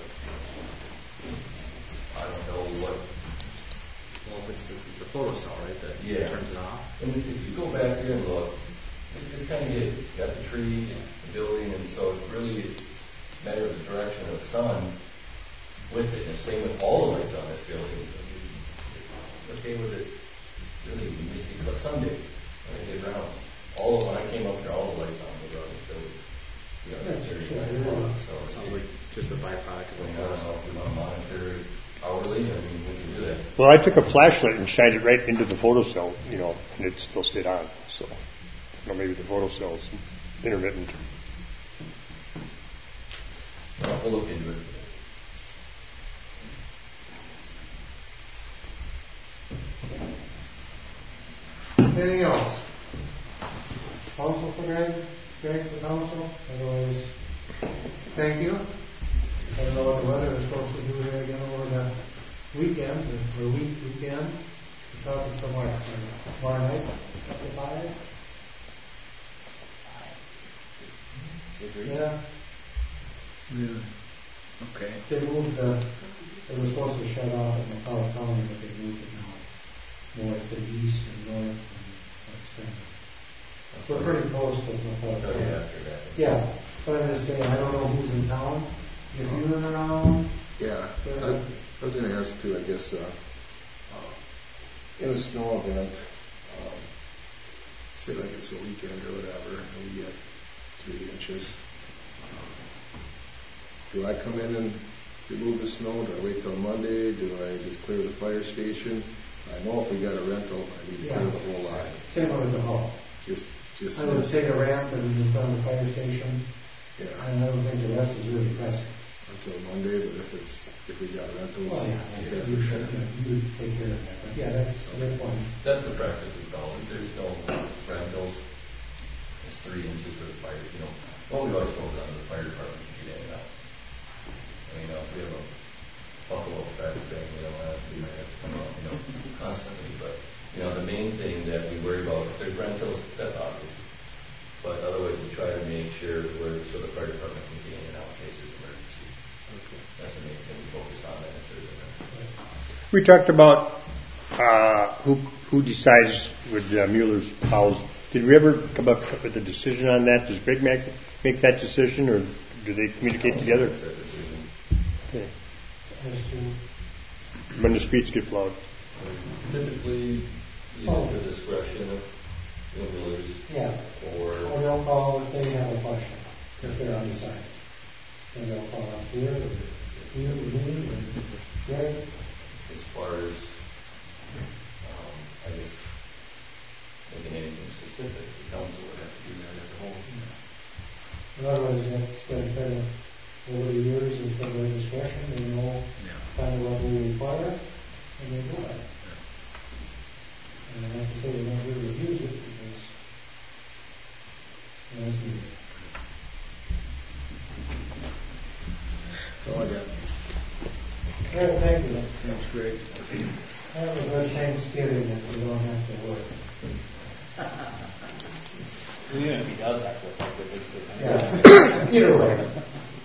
I don't know what. Well, if it's, it's, it's a photo cell, right? That Yeah. turns it off. And if you go back there and look, it just kind of hidden. It's got the trees, the building, and so it really it's a matter of the direction of the sun with it. And the same with all the lights on this building. What day was it? Really misty. It was Sunday when I did rounds. All of when I came up there, all the lights on were on this building. You know, That's thirty true. o'clock. So Sounds like just a byproduct of I the mean, I don't know if we want to monitor it hourly. I mean, we can do that. Well, I took a flashlight and shined it right into the photo cell, you know, and it still stayed on. So, you know, maybe the photo cell's intermittent. Well, we'll look into it. Anything else? Council for Greg? Greg for council? Otherwise, thank you. I don't know what the weather is supposed to do here again over the weekend, or week, weekend. We're talking somewhere, tomorrow night, up to five? Yeah. Really? Okay. They moved the, they were supposed to shut off in McCall County, but they moved it now more to the east and north and extended. We're pretty close to McCall So, County. yeah, after that. Yeah, but I'm just saying, I don't know who's in town. If you're in around, Yeah, I, I was going to ask too, I guess, uh, uh, in a snow event, um, say like it's a weekend or whatever, and we get three inches. Um, do I come in and remove the snow? Do I wait till Monday? Do I just clear the fire station? I know if we got a rental, I need to Yeah. clear the whole lot. same with the hall. Just, just. I would take a ramp and in front of the fire station, Yeah, and I don't think the rest is really pressing. until Monday, but if it's, if we got rentals. Well, yeah, yeah. you should, you take care of that, but yeah, that's a good point. That's the practice we follow. There's no rentals. It's three inches for the fire. You know, well, we always focus on the fire department to get in and out. I mean, uh, if we have a buffalo traffic thing, we don't have, we might have to come out, you know, constantly. But you know, the main thing that we worry about, if there's rentals, that's obvious. But otherwise, we try to make sure we're so the fire department can get in and out in case there's emergency. Okay. That's the main thing we focus on. That if there's an emergency. We talked about uh, who who decides with uh, Mueller's house. Did we ever come up with a decision on that? Does Greg make, make that decision, or do they communicate together? It's a decision. Okay. As to, When the streets get plowed. Typically, you Oh. know, the discretion of the village yeah, or or they'll call if they have a question, if they're undecided. And they'll call up here, or here, or me, or Greg. as far as, um, I guess, making anything specific, the council would have to do that as a whole. In other words, that's been kind of, over the years, it's been their discretion, they know kind of what we require, and they do it. And I have to say, they don't really use it, because Okay, thank you. That's great. Have a good Thanksgiving if you don't have to work. Even if he does have to work, at least there's Yeah. Either way.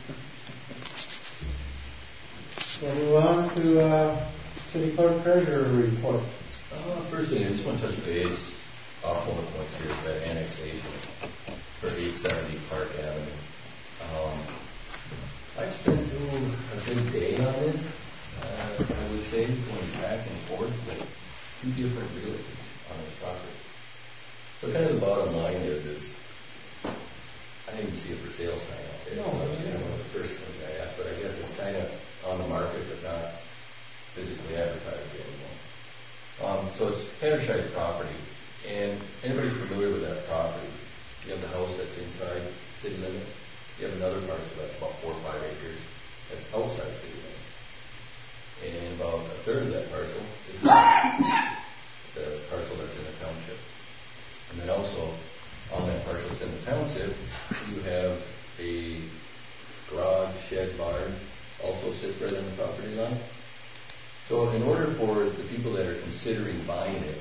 So move on to uh, City Clerk Treasurer report. Uh, first thing, I just want to touch base off one of the points here is that annexation for eight seventy Park Avenue. Um, I've spent a good day on this, uh, I would say, going back and forth with two different realtors on this property. So kind of the bottom line is, is I didn't even see a for sale sign out there. No, so that was yeah. one of the first things I asked, but I guess it's kind of on the market, but not physically advertised anymore. Um, so it's Hattershire's property, and anybody's familiar with that property, you have the house that's inside city limits, you have another parcel that's about four or five acres that's outside city limits. And about a third of that parcel is the parcel that's in the township. And then also, on that parcel that's in the township, you have a garage, shed, barn, also sits right on the property line. So in order for the people that are considering buying it,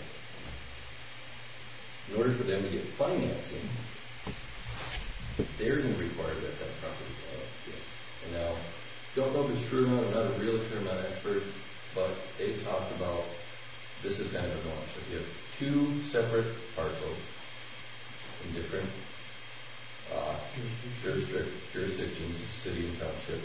in order for them to get financing, they're going to require that that property is annexed. And now, don't know if it's true or not, I'm not a realtor, I'm not an expert, but they've talked about, this is kind of a norm. So if you have two separate parcels in different uh, jurisdic- jurisdictions, city and township,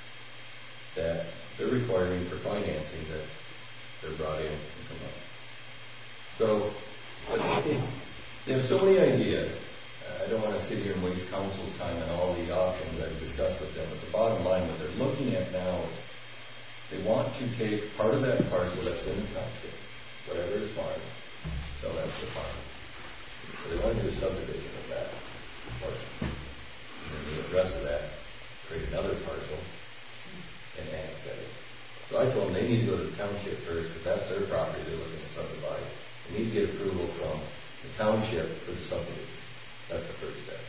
that they're requiring for financing that they're brought in and come up. So, but they, they have so many ideas. Uh, I don't want to sit here and waste council's time on all the options I've discussed with them, but the bottom line, what they're looking at now is they want to take part of that parcel that's in the township, whatever is farmed, so that's the farm. So they want to do a subdivision of that parcel. And then the rest of that, create another parcel and annex that in. So I told them they need to go to the township first because that's their property they're looking to subdivide. They need to get approval from the township for the subdivision. That's the first step.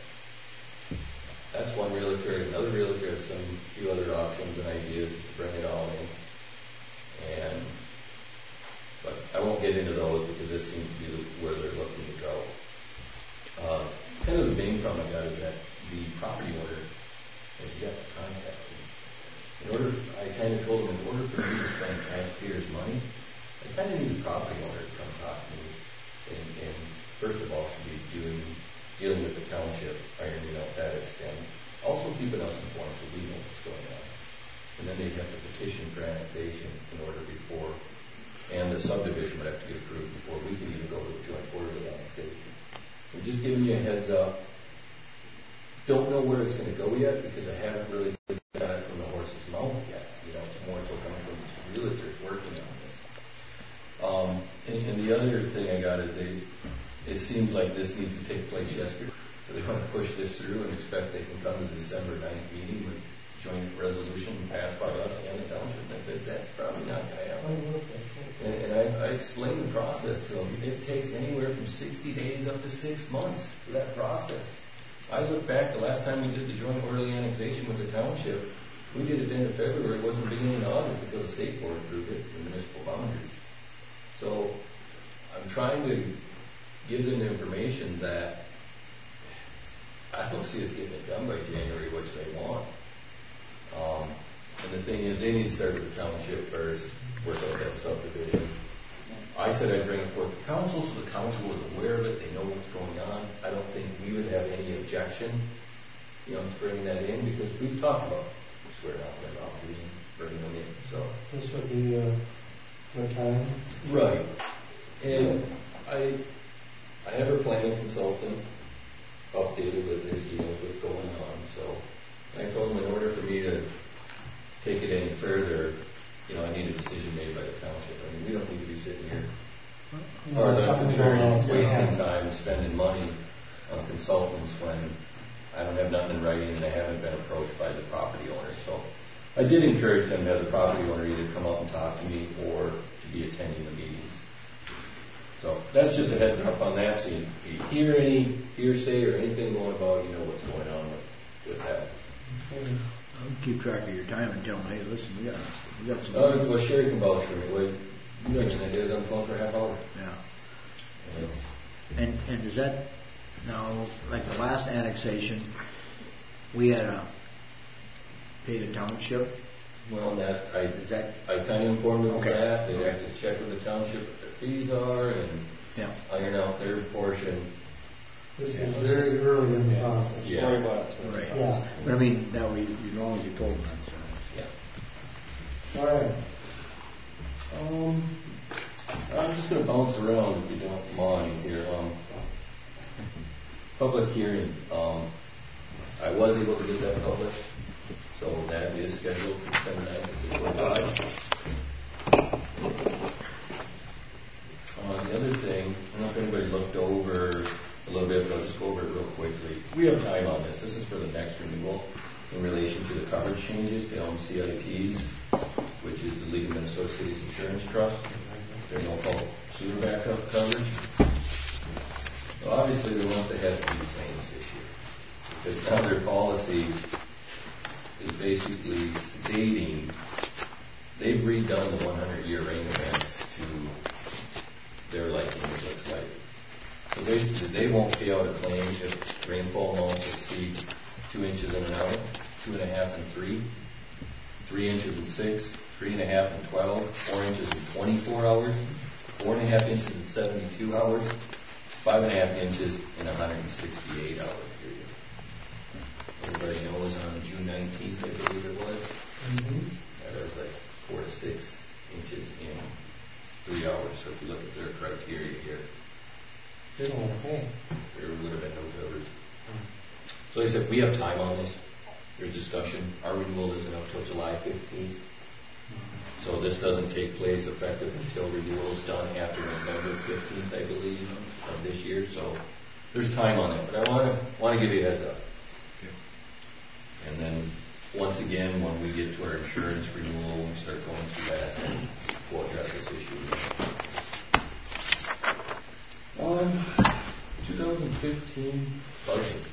That's one realtor. Another realtor has some few other options and ideas to bring it all in. And but I won't get into those because this seems to be where they're looking to go. Uh, kind of the main problem I got is that the property owner has yet to contact me. In order, I kind of told them, in order for me to spend taxpayers' money, I kind of need the property owner to come talk to me. And, and first of all, should be doing, dealing with the township, ironing out that extent. Also keeping us informed so we know what's going on. And then they have to petition for annexation in order before, and the subdivision would have to get approved before we can even go to a joint board of annexation. I'm just giving you a heads up. Don't know where it's going to go yet because I haven't really got it from the horse's mouth yet. You know, it's more so coming from realtors working on this. Um, and, and the other thing I got is they, it seems like this needs to take place yesterday. So they want to push this through and expect they can come to the December ninth meeting with joint resolution passed by us and the township. And I said, that's probably not going to happen. And, and I, I explained the process to them. It takes anywhere from sixty days up to six months for that process. I look back, the last time we did the joint orderly annexation with the township, we did it at the end of February. It wasn't beginning of August until the state board approved it, the municipal boundaries. So I'm trying to give them the information that I don't see us getting it done by January, which they want. Um, and the thing is, they need to start with the township first, work out that subdivision. I said I'd bring it forth to council, so the council was aware of it. They know what's going on. I don't think we would have any objection, you know, to bringing that in because we've talked about square off their boundaries and bringing them in. So this would be a good time. Right. And I, I have a planning consultant updated with this. He knows what's going on. So I told him in order for me to take it any further, you know, I need a decision made by the township. I mean, we don't need to be sitting here, as far as I'm concerned, wasting time, spending money on consultants when I don't have nothing in writing and I haven't been approached by the property owner. So I did encourage them to have the property owner either come up and talk to me or to be attending the meetings. So that's just a heads up on that. So you, you hear any hearsay or anything going about, you know what's going on with, with that. Okay. I'll keep track of your time and tell them, hey, listen, we got, we got some. Uh, well, Sherry can vouch for me. What, you got some ideas on the phone for a half hour? Yeah. Yeah. And, and is that, now, like the last annexation, we had a, pay the township? Well, that, I, Is that, I kind of informed them of Okay. that. They'd have to check with the township what their fees are and yeah, iron out their portion. This is very early in the process. Yeah. Sorry about it. right. Yeah. But I mean, that we, as long as you told them that, so. Yeah. All right. Um, I'm just going to bounce around if you don't mind here. Um, public hearing. Um, I was able to get that published, so that is scheduled for December ninth at six forty-five. Uh, the other thing, I don't know if anybody looked over a little bit, but I'll just go over it real quickly. We have time on this. This is for the next renewal in relation to the coverage changes to L M C I Ts, which is the League of Minnesota Cities Insurance Trust. They're no fault sewer backup coverage. Well, obviously, they want the head to be claims this year because now their policy is basically stating they've redone the one hundred year rain events to their liking, it looks like. So basically, they won't pay out a claim if rainfall amounts exceed two inches in an hour, two and a half and three, three inches and six, three and a half and twelve, four inches and twenty-four hours, four and a half inches and seventy-two hours, five and a half inches in a one hundred sixty-eight hour period. Everybody knows on June nineteenth, I believe it was, Mm-hmm. that was like four to six inches in three hours. So if you look at their criteria here, Didn't want to pay. there would have been no coverage. So like I said, we have time on this. There's discussion. Our renewal isn't up till July fifteenth. So this doesn't take place effective until renewal is done after November fifteenth, I believe, of this year. So there's time on it. But I want to want to give you a heads up. Okay. And then once again, when we get to our insurance renewal, when we start going through that, we'll address this issue. Um, twenty fifteen budget.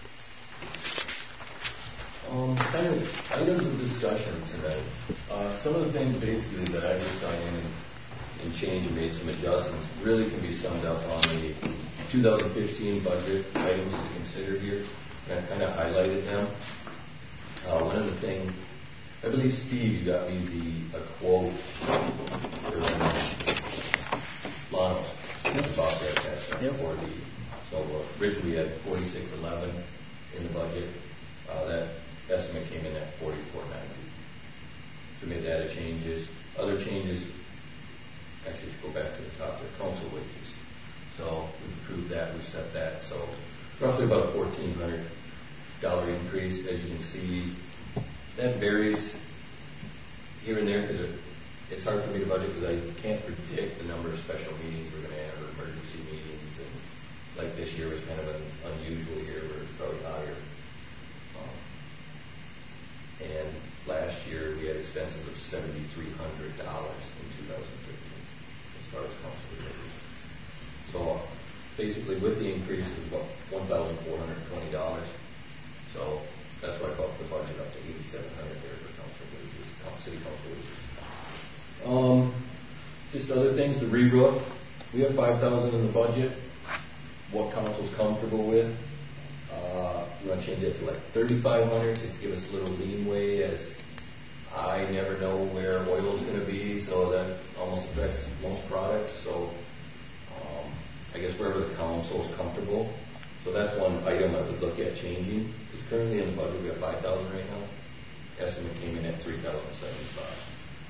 Um, kind of items of discussion tonight. Uh, some of the things basically that I've just gone in and, and changed and made some adjustments really can be summed up on the twenty fifteen budget items to consider here. And I kind of highlighted them. Uh, one of the things, I believe Steve, you got me the a quote for Lano about that tax Yep. for the so uh, originally we had forty-six eleven in the budget. Uh, that estimate came in at forty-four ninety. So we made that a changes. Other changes, actually, should go back to the top there, council wages. So we approved that, we set that. So roughly about a fourteen hundred dollar increase. As you can see, that varies here and there because it, it's hard for me to budget because I can't predict the number of special meetings we're going to have or emergency meetings. And like this year was kind of an unusual year where it's probably higher. Um, and last year we had expenses of seventy-three hundred dollars in two thousand fifteen as far as council related. So basically with the increase it was about one thousand four hundred twenty dollars. So that's why I bumped the budget up to eighty-seven hundred there for council wages, city council wages. Um, just other things, the re-roof. We have five thousand in the budget. What council's comfortable with? Uh, you want to change that to like thirty-five hundred just to give us a little leeway, as I never know where oil is going to be, so that almost affects most products. So um, I guess wherever the council is comfortable. So that's one item I would look at changing. Because currently in the budget we have five thousand right now. Estimate came in at three thousand seventy-five.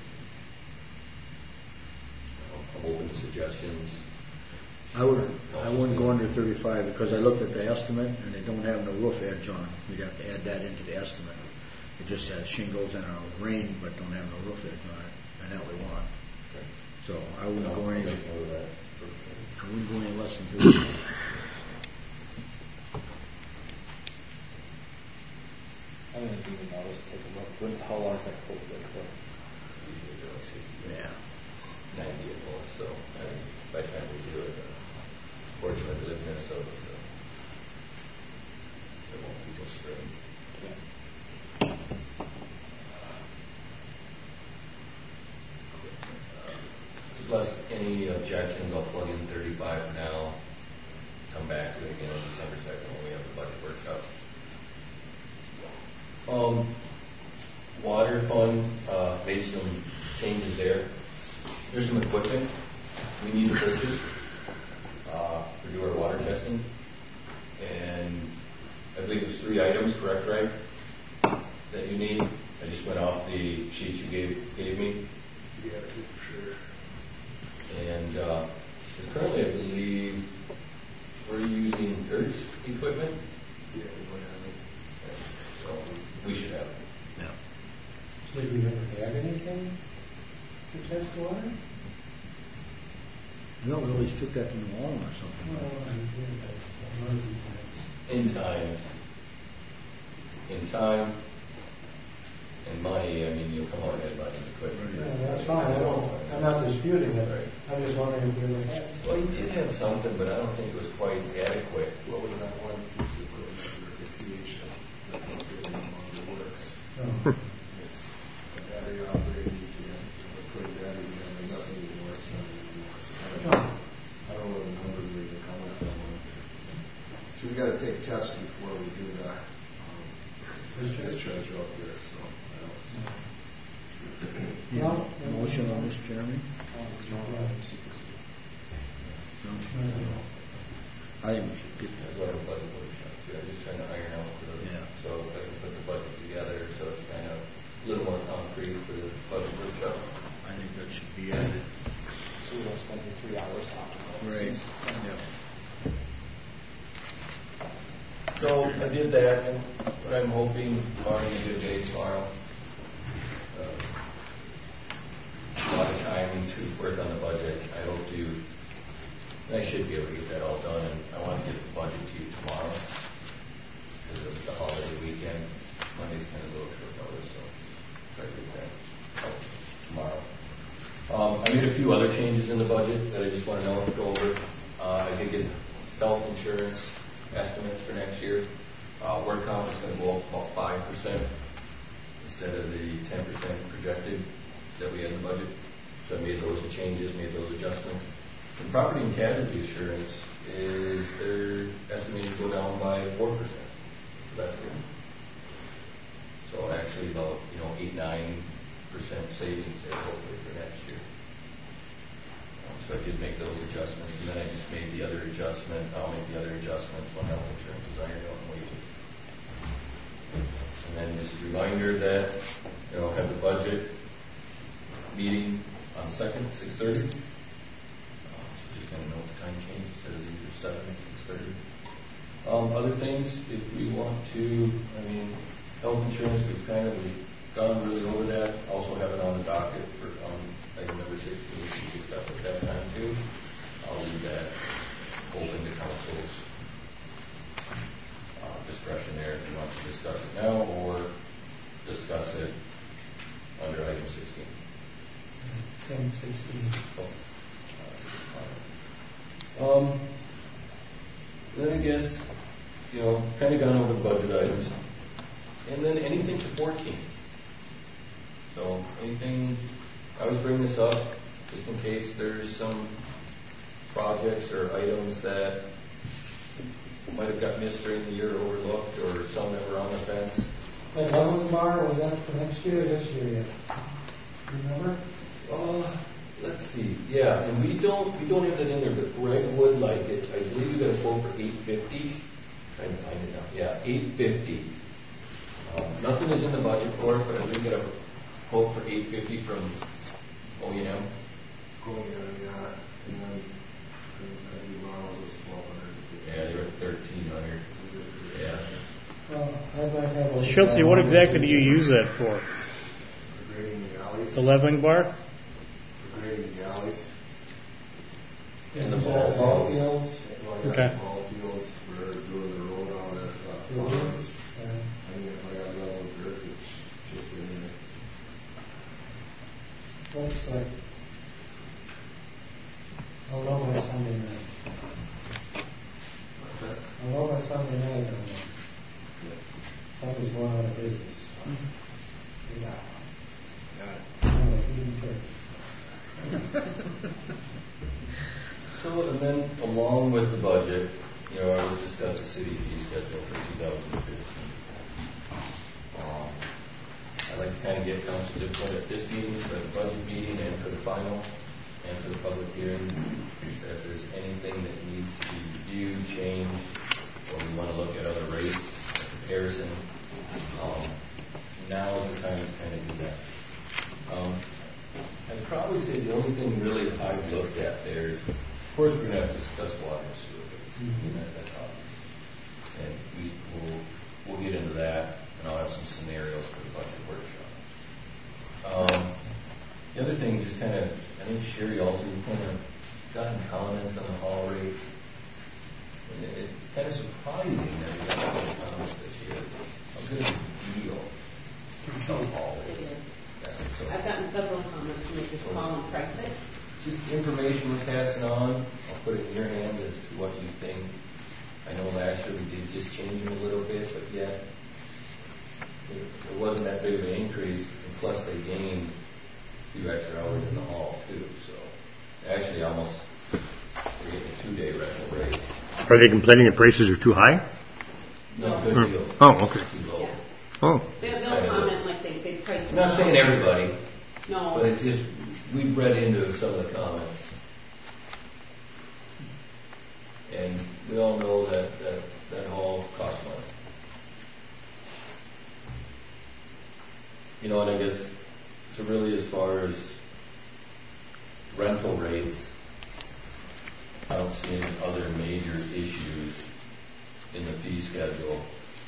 I'm open to suggestions. I would, I wouldn't go under thirty-five because I looked at the estimate and they don't have no roof edge on it. We'd have to add that into the estimate. It just has shingles and a ring, but don't have no roof edge on it, and that we want. Okay. So I wouldn't I'll go any, make note of that. I wouldn't go any less than thirty-five. I'm going to do the notice, take a look. When's, how long is that quote good for? Usually they're like sixty days. Yeah. ninety at most, so I mean, by the time we do it, uh, fortunately we live in Minnesota, so it won't be till spring. Yeah. projections, I'll plug in thirty-five for now, come back to it again on December second when we have the budget workshop. Um, water fund, uh, made some changes there. There's some equipment we need to purchase, uh, to do our water testing. And I believe it was three items, correct, right? That you need. I just went off the sheets you gave, gave me. Yeah, for sure. And, uh, currently I believe we're using Kurt's equipment. Yeah, we might have it. So we should have it. So did we never have anything to test water? No, we always took that to New Orleans or something. Well, I did that one or two times. In time, in time, and money, I mean, you'll come out ahead by the equipment. Yeah, that's fine, I don't, I'm not disputing it, Right. I'm just wondering if we ever had. Well, you did have something, but I don't think it was quite adequate. What was that one piece of equipment for recreation that's not really no longer works? No. It's a battery operated, you can't put a battery in, and nothing even works on it anymore. So I don't know, I don't know the numbers where you're coming from. So we gotta take tests before we do that. Um, This treasure up there, so I don't. No. Motion on this, Jeremy? No. No. I think we should get That's why the budget workshop too. I'm just trying to iron out the, Yeah. so I can put the budget together, so it's kind of a little more concrete for the budget workshop. I think that should be added. So we don't spend three hours talking about it. Right. Yeah. So I did that, and what I'm hoping, tomorrow is a good day tomorrow. Uh, a lot of time to work on the budget. I hope to, and I should be able to get that all done, and I want to get the budget to you tomorrow because of the holiday weekend. Monday's kind of a little short notice, so try to get that out tomorrow. Um, I made a few other changes in the budget that I just want to know go over. Uh, I did get health insurance estimates for next year. Uh, work comp is going to go up about five percent instead of the ten percent projected that we had in the budget. So I made those changes, made those adjustments. And property and casualty insurance is they're estimated to go down by four percent. So that's good. So actually about, you know, eight, nine percent savings there hopefully for next year. So I did make those adjustments, and then I just made the other adjustment. I'll make the other adjustments when health insurance is ironed out and wages. And then just a reminder that, you know, have the budget meeting on the second, six thirty. Uh, so just kind of note the time change instead of either seven and six thirty. Um, other things, if we want to, I mean, health insurance, we've kind of we've gone really over that. Also have it on the docket for um, item number sixteen, we can discuss at that time too. I'll leave that open to council's uh, discretion there if you want to discuss it now or discuss it under item sixteen. Ten, sixteen. Oh. Um, then I guess, you know, kind of gone over the budget items. And then anything to fourteen. So anything, I always bring this up just in case there's some projects or items that might have got missed during the year or overlooked or some that were on the fence. That Levelland bar, was that for next year or this year yet? Remember? Uh, let's see. Yeah, and we don't we don't have that in there, but Greg would like it. I believe you got a quote for eight fifty. Trying to find it now. Yeah, eight fifty. Um, nothing is in the budget for it, but I did get a quote for eight fifty from O E M. Oh, yeah, yeah. And then every model was twelve hundred. Yeah, they're at thirteen hundred. Yeah. Well, I'd like to have a. Schultze, what exactly do you use that for? For grading the alleys. The leveling bar? For grading the alleys. And the Is ball that ball fields. fields. Well, yeah, Okay. ball fields, we're doing the road out at uh, Florence. I mean, if I got level dirt, it's just in there. Looks like. I'll know by Sunday night. What's that? I'll know by Sunday night. uh, Something's going out of business. We got one. Got it. I'm like eating turkeys. So, and then along with the budget, you know, I was discussed the city fee schedule for two thousand fifteen. Um, I'd like to kind of get council's input at this meeting, for the budget meeting, and for the final, and for the public hearing. If there's anything that needs to be reviewed, changed, or we want to look at other rates, comparison, um, now is the time to kind of do that. Um, I'd probably say the only thing really I've looked at there is, of course, we're going to have to discuss water and sewer rates. Mm-hmm. That, that's obvious. And we will we'll get into that, and I'll have some scenarios for the budget workshop. Um, the other thing, just kind of, I think Sherry also kind of gotten comments on the hall rates. And it, it kind of surprising that we got those comments this year. How good of a deal on hall rates. So, I've gotten several comments and they just call and price it. Just the information we're passing on, I'll put it in your hands as to what you think. I know last year we did just change them a little bit, but yet it, it wasn't that big of an increase, and plus they gained a few extra hours in the hall too. So actually almost we're getting a two-day rental rate. Are they complaining that prices are too high? No, good or, deal. Oh, okay. Too low. Yeah. Oh. They'll, they'll comment like they, they price I'm not saying everybody, no. but it's just, we've read into some of the comments. And we all know that that, that hall costs money. You know, and I guess, so really as far as rental rates, I don't see any other major issues in the fee schedule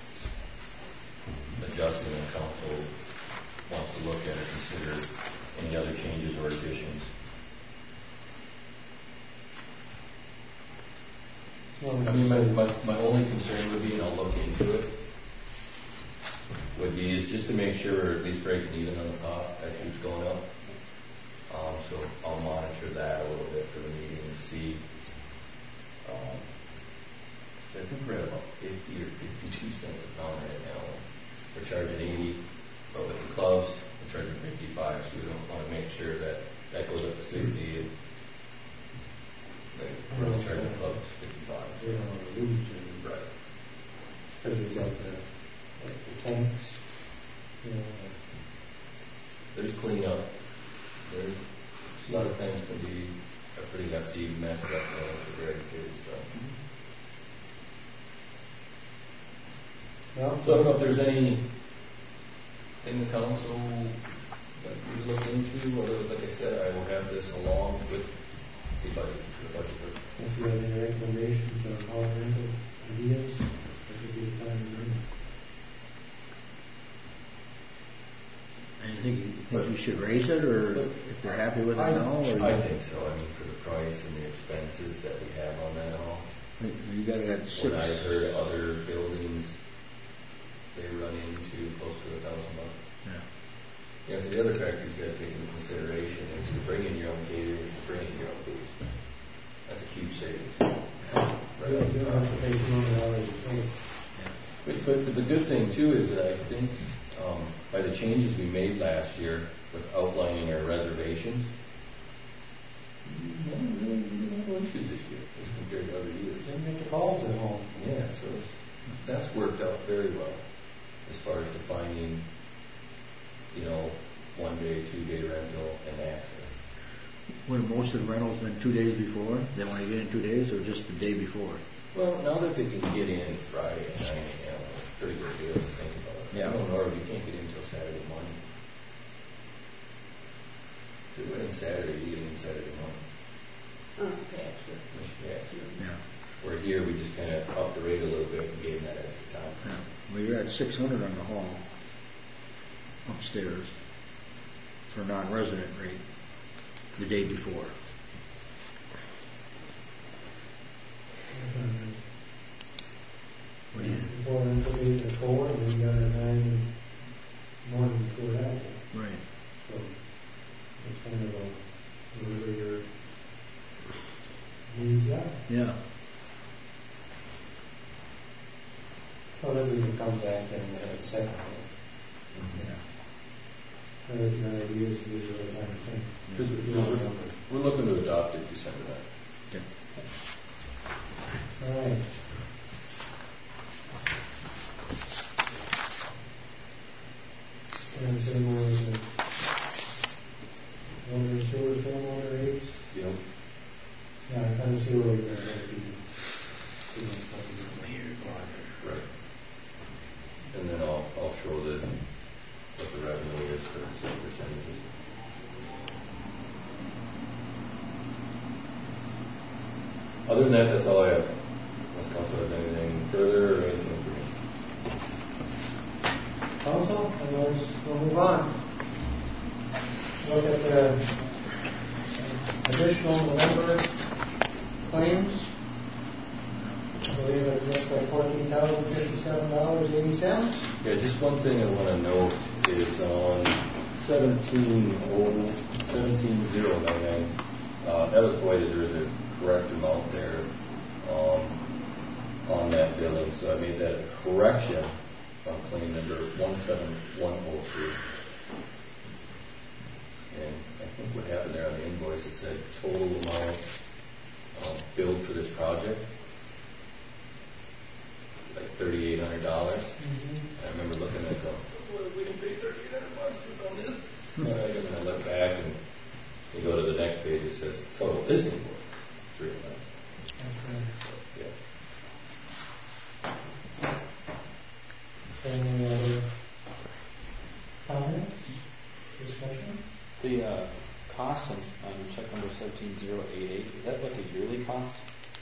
adjusting, and council wants to look at or consider any other changes or additions. I mean, my, my, my only concern would be, and I'll look into it, would be is just to make sure we're at least breaking even on the pot that keeps going up. Um, so I'll monitor that a little bit for the meeting and see. Um, so I think we're at about fifty or fifty-two cents a pound right now. We're charging eighty, but with the clubs, we're charging fifty-five. So we don't want to make sure that that goes up to sixty. And we're only charging the clubs fifty-five. We don't want to lose any. Right. Because we've got the, like the tanks, you know. There's cleanup. There's a lot of things can be a pretty hefty mess up there for Greg too. So. Well, so I don't know if there's any in the council that we look into, or like I said, I will have this along with the budget for the budget. If you have any recommendations on how rental ideas, that would be the time to bring them. And you think, you think you should raise it, or if they're happy with it I, now? Or I think so. I mean, for the price and the expenses that we have on that all. You got to get six. When I heard other buildings, they run into close to a thousand bucks. Yeah. Yeah, because the other factors you got to take into consideration is you bring in your own catering, you bring in your own booze. That's a huge savings. Right. You don't, you don't have to pay two hundred dollars a tank. But, but, but the good thing too is that I think um, by the changes we made last year with outlining our reservations, we don't really have no issues this year as compared to other years. Didn't get the calls at home. Yeah, so that's worked out very well as far as defining, you know, one day, two day rental and access. Would most of the rentals been two days before? They want to get in two days, or just the day before? Well, now that they can get in Friday at nine a.m., it's a pretty good deal to think about it. Yeah. I know Norwood, you can't get in until Saturday morning. If you went in Saturday, you get in Saturday morning. Oh, okay, extra. Yeah. Yeah. Where here, we just kind of upped the rate a little bit and gave them that extra time. Yeah. Well, you're at six hundred on the hall upstairs for non-resident rate the day before. What do you? Before rental days are four, and we got a nine morning before that. Right. So it's kind of a whatever your needs are. Yeah. Well, then we can come back and have a second one. Yeah. I think the idea is to do the right kind of thing. Because we're, we're looking to adopt it December ninth. Okay. All right. And then there was a water and sewer, stormwater rates. Yep. Yeah, I kind of see where we're going to be. Right. And then I'll, I'll show the, what the revenue is for some percentages. Other than that, that's all I have. Unless council has anything further or anything for me. Council, otherwise we'll move on. Look at the additional November claims. I believe it looks like fourteen thousand fifty-seven dollars eighty cents. Yeah, just one thing I want to note is on seventeen oh seventeen zero nine nine. Uh, that was voided. There was a correct amount there um, on that billing, so I made that a correction on claim number one seven one oh three. And I think what happened there on the invoice, it said total amount uh, billed for this project, like thirty-eight hundred dollars. Mm-hmm. I remember looking at them, well, we didn't pay thirty-eight hundred bucks on this. uh, and then I look back and you go to the next page, it says total this invoice, three of them. Okay. Yeah. Any other comments? Discussion? The uh, cost on, on check number seventeen zero eight eight, is that like a yearly cost?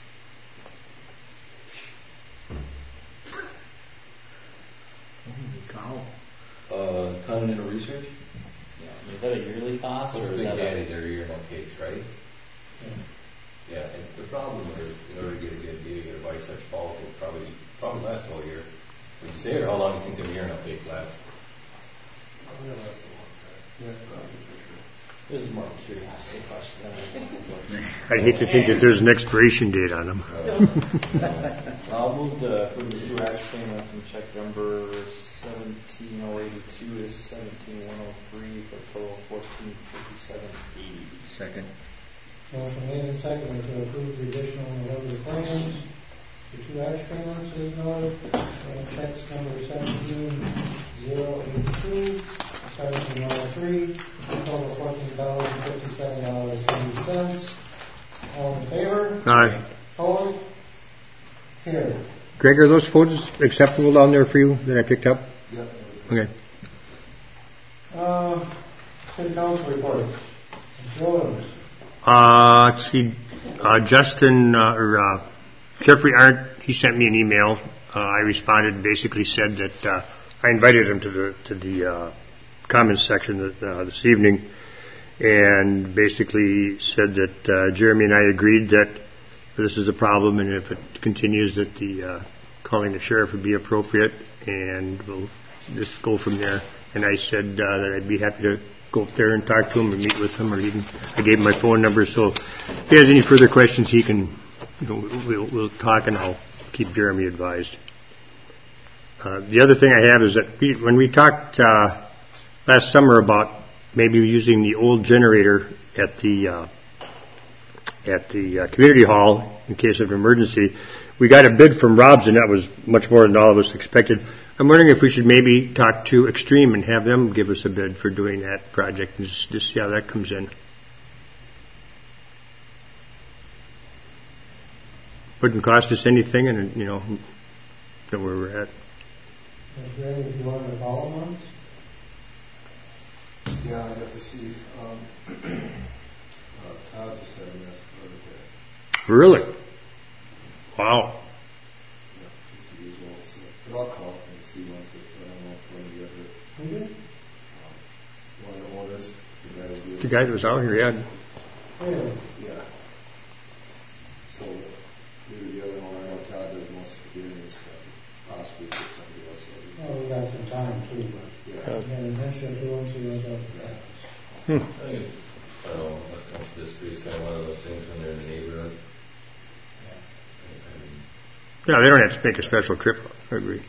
Holy cow. Uh, Continental Research? Yeah. Is that a yearly cost? Or is Big that Daddy, a, their year no cakes, right? Yeah. Yeah, and the problem is, in order to get a good deal, you got to buy such bulk, it probably probably lasts the whole year. Would you say, or how long do you think the year no cakes last? Probably lasts a long time. Yeah, probably for sure. This is more of a curiosity question than anything. I'd hate to think that there's an expiration date on them. I'll move to approve the two action payments and check number seventeen oh eighty-two to seventeen one oh three for a total of fourteen fifty-seven eighty. Second. Motion made and seconded to approve the additional November claims. The two action payments is noted, and checks number seventeen zero eighty-two, seventeen one oh three, total fourteen thousand fifty-seven dollars and eighty cents. All in favor? Aye. Opposed? Carried. Greg, are those photos acceptable down there for you that I picked up? Yep. Okay. Uh, city council reports. Joe. Uh, let's see, uh, Justin, uh, or, uh, Jeffrey Arndt, he sent me an email. Uh, I responded and basically said that, uh, I invited him to the, to the, uh, comments section uh, this evening, and basically said that, uh, Jeremy and I agreed that this is a problem, and if it continues that the, uh, calling the sheriff would be appropriate, and we'll just go from there. And I said, uh, that I'd be happy to go up there and talk to him or meet with him, or even I gave him my phone number, so if he has any further questions, he can, you know, we'll, we'll talk, and I'll keep Jeremy advised. Uh, the other thing I have is that we, when we talked uh, last summer about maybe using the old generator at the uh, at the uh, community hall in case of emergency, we got a bid from Robson that was much more than all of us expected. I'm wondering if we should maybe talk to Extreme and have them give us a bid for doing that project and just, just see how that comes in. Wouldn't cost us anything, and you know, know where we're at. Greg, if you want to follow months? Yeah, I'd have to see. Um, uh, Todd just had an estimate of that. Really? Wow. Yeah, fifty years old. So, but I'll call and see once if I don't know if one of the other. Who did? Um, one of the owners, the guy that did. The guy that was out here, yeah. Really? Yeah. So maybe the other owner, I know Todd does most of the bidding and stuff. Possibly get somebody else. Well, we got some time too, but yeah. And mention it to them, see what that happens. Hmm. I think it's, I don't know, let's come to this, it's kind of one of those things when they're in the neighborhood. Yeah, they don't have to make a special trip. I agree.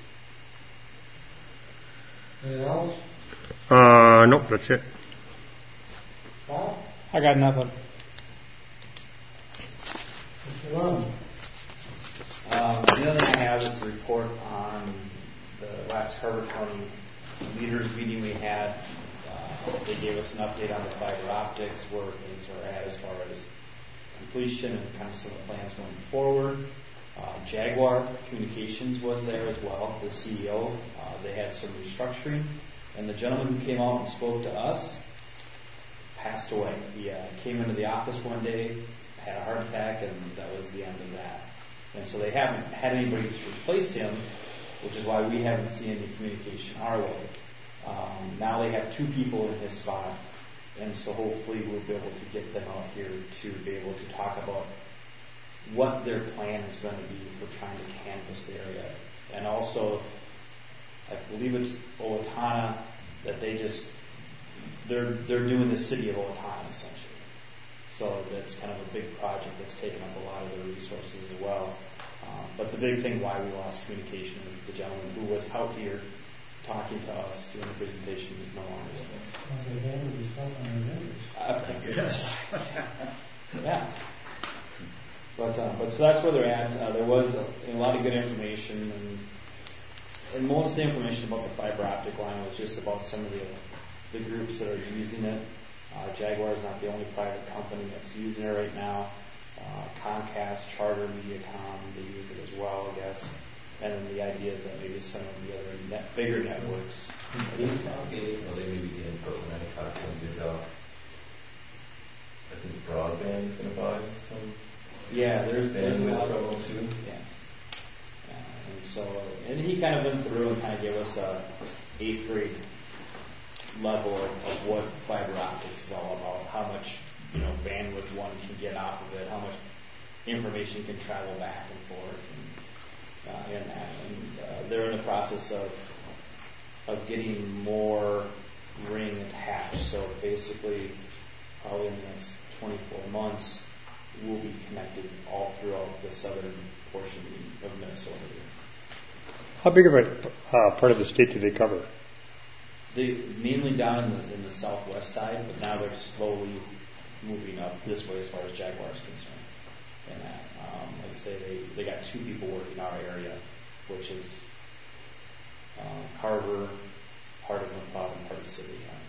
Anything else? Uh, nope, that's it. Bob? I got nothing. Mister Lund. Um, the other thing I have is a report on the last Carver County leaders meeting we had. Uh, they gave us an update on the fiber optics, where things are at as far as completion and kind of some of the plans going forward. Uh, Jaguar Communications was there as well, the C E O. Uh, they had some restructuring, and the gentleman who came out and spoke to us passed away. He uh, came into the office one day, had a heart attack, and that was the end of that. And so they haven't had anybody to replace him, which is why we haven't seen any communication our way. Um, now they have two people in his spot, and so hopefully we'll be able to get them out here to be able to talk about what their plan is going to be for trying to canvass the area. And also, I believe it's Owatonna that they just, they're they're doing the city of Owatonna essentially. So that's kind of a big project that's taken up a lot of their resources as well. Um, but the big thing why we lost communication is the gentleman who was out here talking to us during the presentation is no longer with us. Uh, yeah. But uh, but so that's where they're at. Uh, there was a, a lot of good information, and and most of the information about the fiber optic line was just about some of the the groups that are using it. Uh, Jaguar is not the only private company that's using it right now. Uh, Comcast, Charter, Mediacom, they use it as well, I guess. And then the idea is that maybe some of the other net, bigger networks. Okay, well, they maybe did, but when I talked to them, did, uh, I think broadband is going to buy some. Yeah, there's there's a lot of them too. Yeah. yeah. And so, and he kind of went through and kind of gave us a eighth grade level of, of what fiber optics is all about, how much you know bandwidth one can get off of it, how much information can travel back and forth, and, uh, and that. And uh, they're in the process of of getting more ring attached. So basically, probably in the next twenty-four months, we'll be connected all throughout the southern portion of Minnesota. How big of a uh, part of the state do they cover? They mainly down in the, in the southwest side, but now they're slowly moving up this way as far as Jaguar is concerned. And that, um, like I say, they, they got two people working our area, which is uh, Carver, part of McLeod, and part of the city. Um,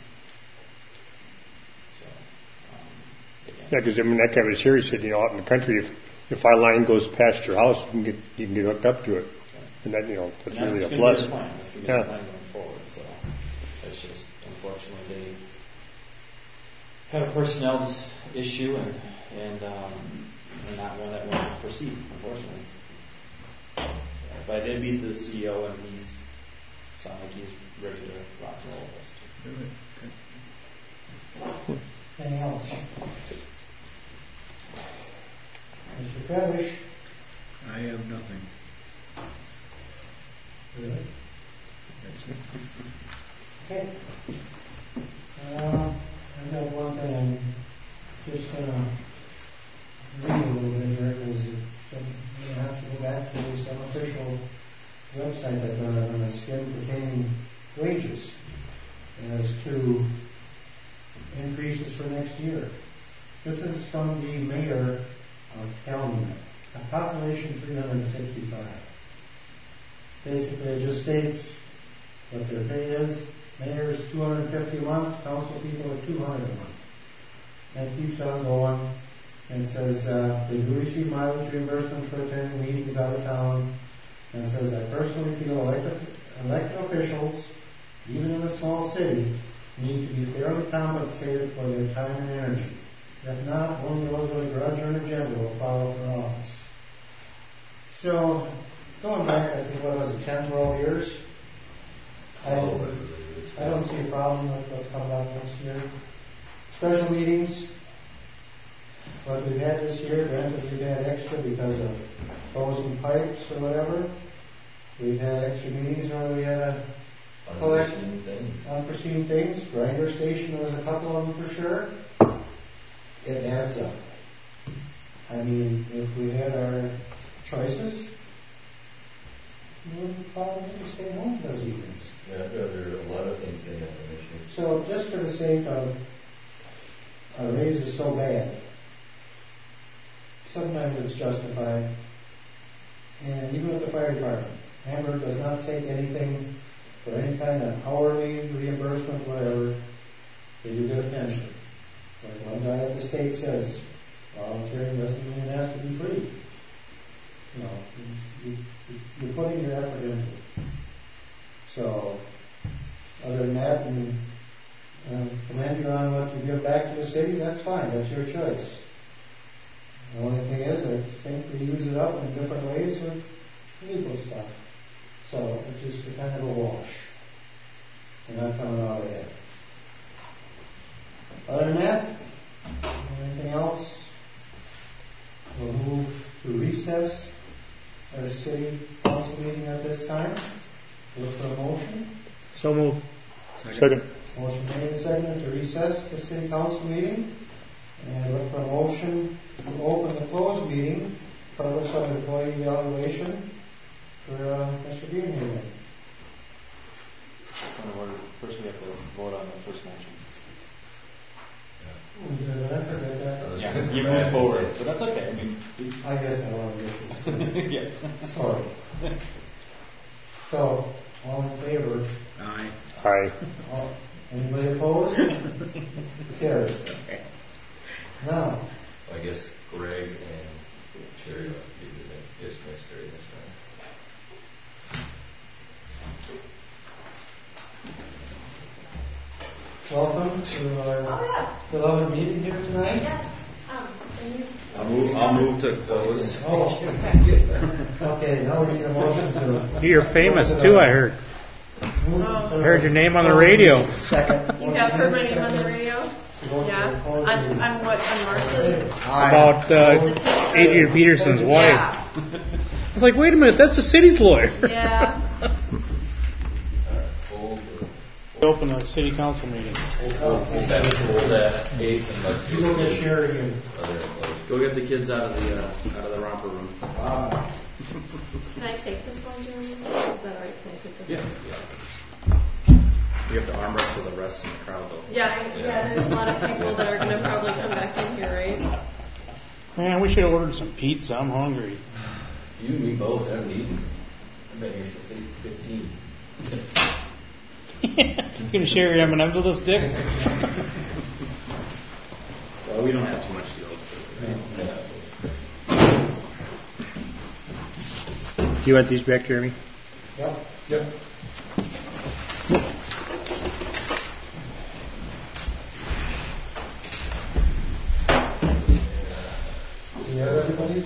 so, um, again. Yeah, because I mean that guy was here. He said, you know, out in the country, if if our line goes past your house, you can get you can get hooked up to it, okay. and that you know that's, that's really a plus. plus. That's going to be yeah. the plan going forward. So it's just unfortunately they had a personnel issue and and um, and not one that wanted to proceed, unfortunately. Yeah, but I did meet the C E O and he's sounded like he's ready to rock and roll with us too. Okay. Anything else? Mister Kredish? I have nothing. Really? That's it. Okay. Uh, I've got one thing I'm just going to read a little bit here because I'm going to have to go back to some official website I've done on a skim pertaining wages as to increases for next year. This is from the mayor of Calumet, a population three hundred sixty-five. Basically, it just states what their pay is. Mayor is two hundred fifty a month, council people are two hundred a month. And it keeps on going and says uh, they do receive mileage reimbursement for attending meetings out of town. And it says, I personally feel elected, elected officials, even in a small city, need to be fairly compensated for their time and energy. If not, only those with a grudge or an agenda will follow for office. So, going back, I think, what was it, ten, twelve years? I don't, I don't see a problem with what's coming up next year. Special meetings, what we've had this year, granted we've had extra because of frozen pipes or whatever. We've had extra meetings where we had a collect Unforeseen things. unforeseen things. Grinder station, there was a couple of them for sure. It adds up. I mean, if we had our choices, we would probably stay home those evenings. Yeah, I'd rather a lot of things than happen this year. So just for the sake of a raise is so bad, sometimes it's justified. And even with the fire department, Hamburg does not take anything for any kind of hourly reimbursement, whatever. They do get a pension. Like one guy at the state says, volunteering doesn't mean it has to be free. You know, you, you, you're putting your effort into it. So, other than that, and um, commend you on what you give back to the city, that's fine, that's your choice. The only thing is, I think we use it up in different ways with legal stuff. So, it's just a kind of a wash. We're not coming out ahead. Other than that, anything else? We'll move to recess our city council meeting at this time. Look for a motion. So move. Second. Motion made and seconded to recess the city council meeting. And look for a motion to open the closed meeting, purpose of employee evaluation for uh, Mister Greenhaven. First, we have to vote on the first motion. Yeah, you move forward, but that's okay. I mean, I guess I want to get this. Yeah. Sorry. So, all in favor? Aye. Aye. All, anybody opposed? Carried. Okay. Now. I guess Greg and Sherry will be dismissed during this time. Welcome to our beloved meeting here tonight. Yes. Um, I'll move, I'll move to close. Oh, okay, now we need a motion to. You're famous too, I heard. I heard your name on the radio. Second. You have heard my name on the radio? Yeah. I'm, I'm what? I'm Marcia. About uh, Adrian Peterson's wife. Yeah. I was like, wait a minute, that's the city's lawyer. Yeah. Open the city council meeting. Hold that, hold that eight and let's You go get Sherry again. Go get the kids out of the uh, out of the romper room. Ah. Can I take this one, Jeremy? Is that alright? Can I take this Yeah. one? You have to arm wrestle the rest of the crowd, though. Yeah, I, yeah, there's a lot of people that are going to probably come back in here, right? Man, we should have ordered some pizza. I'm hungry. You and me both haven't eaten. I've been here since eight fifteen. You gonna share your M and M's with us, Dick? Well, we don't have too much to go. Do you want these back, Jeremy? Yep. Yep. Do you have everybody's?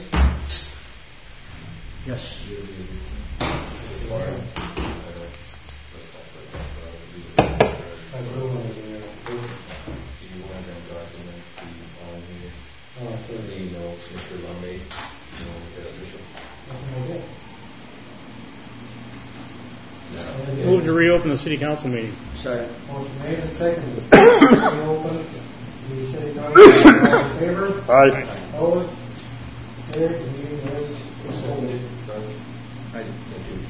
Yes. I will. Do you want them documents to be on here? Oh, sure. The email, Mister Lumley, you know, get official. Move to reopen the city council meeting. Second. Motion made and seconded. Reopen the city council. All in favor? Aye. Opposed? Carried. The meeting is rescinded. Thank you.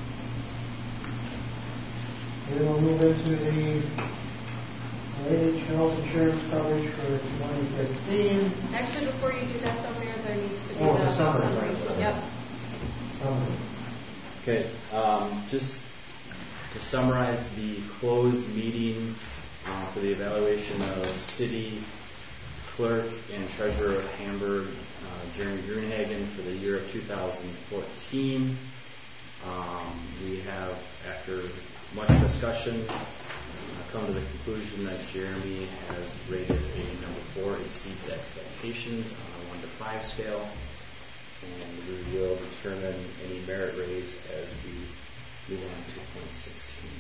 Then we'll move into the wage health insurance coverage for twenty fifteen. Actually, before you do that, though, Mayor, there needs to be Oh, the the summary. Yep. Summary. Okay, um, just to summarize the closed meeting uh, for the evaluation of city clerk and treasurer of Hamburg, uh, Jeremy Greenhagen, for the year of two thousand fourteen. Um, we have, after much discussion, uh, come to the conclusion that Jeremy has rated a number four, exceeds expectations on a one to five scale, and we will determine any merit raise as we move on to point sixteen.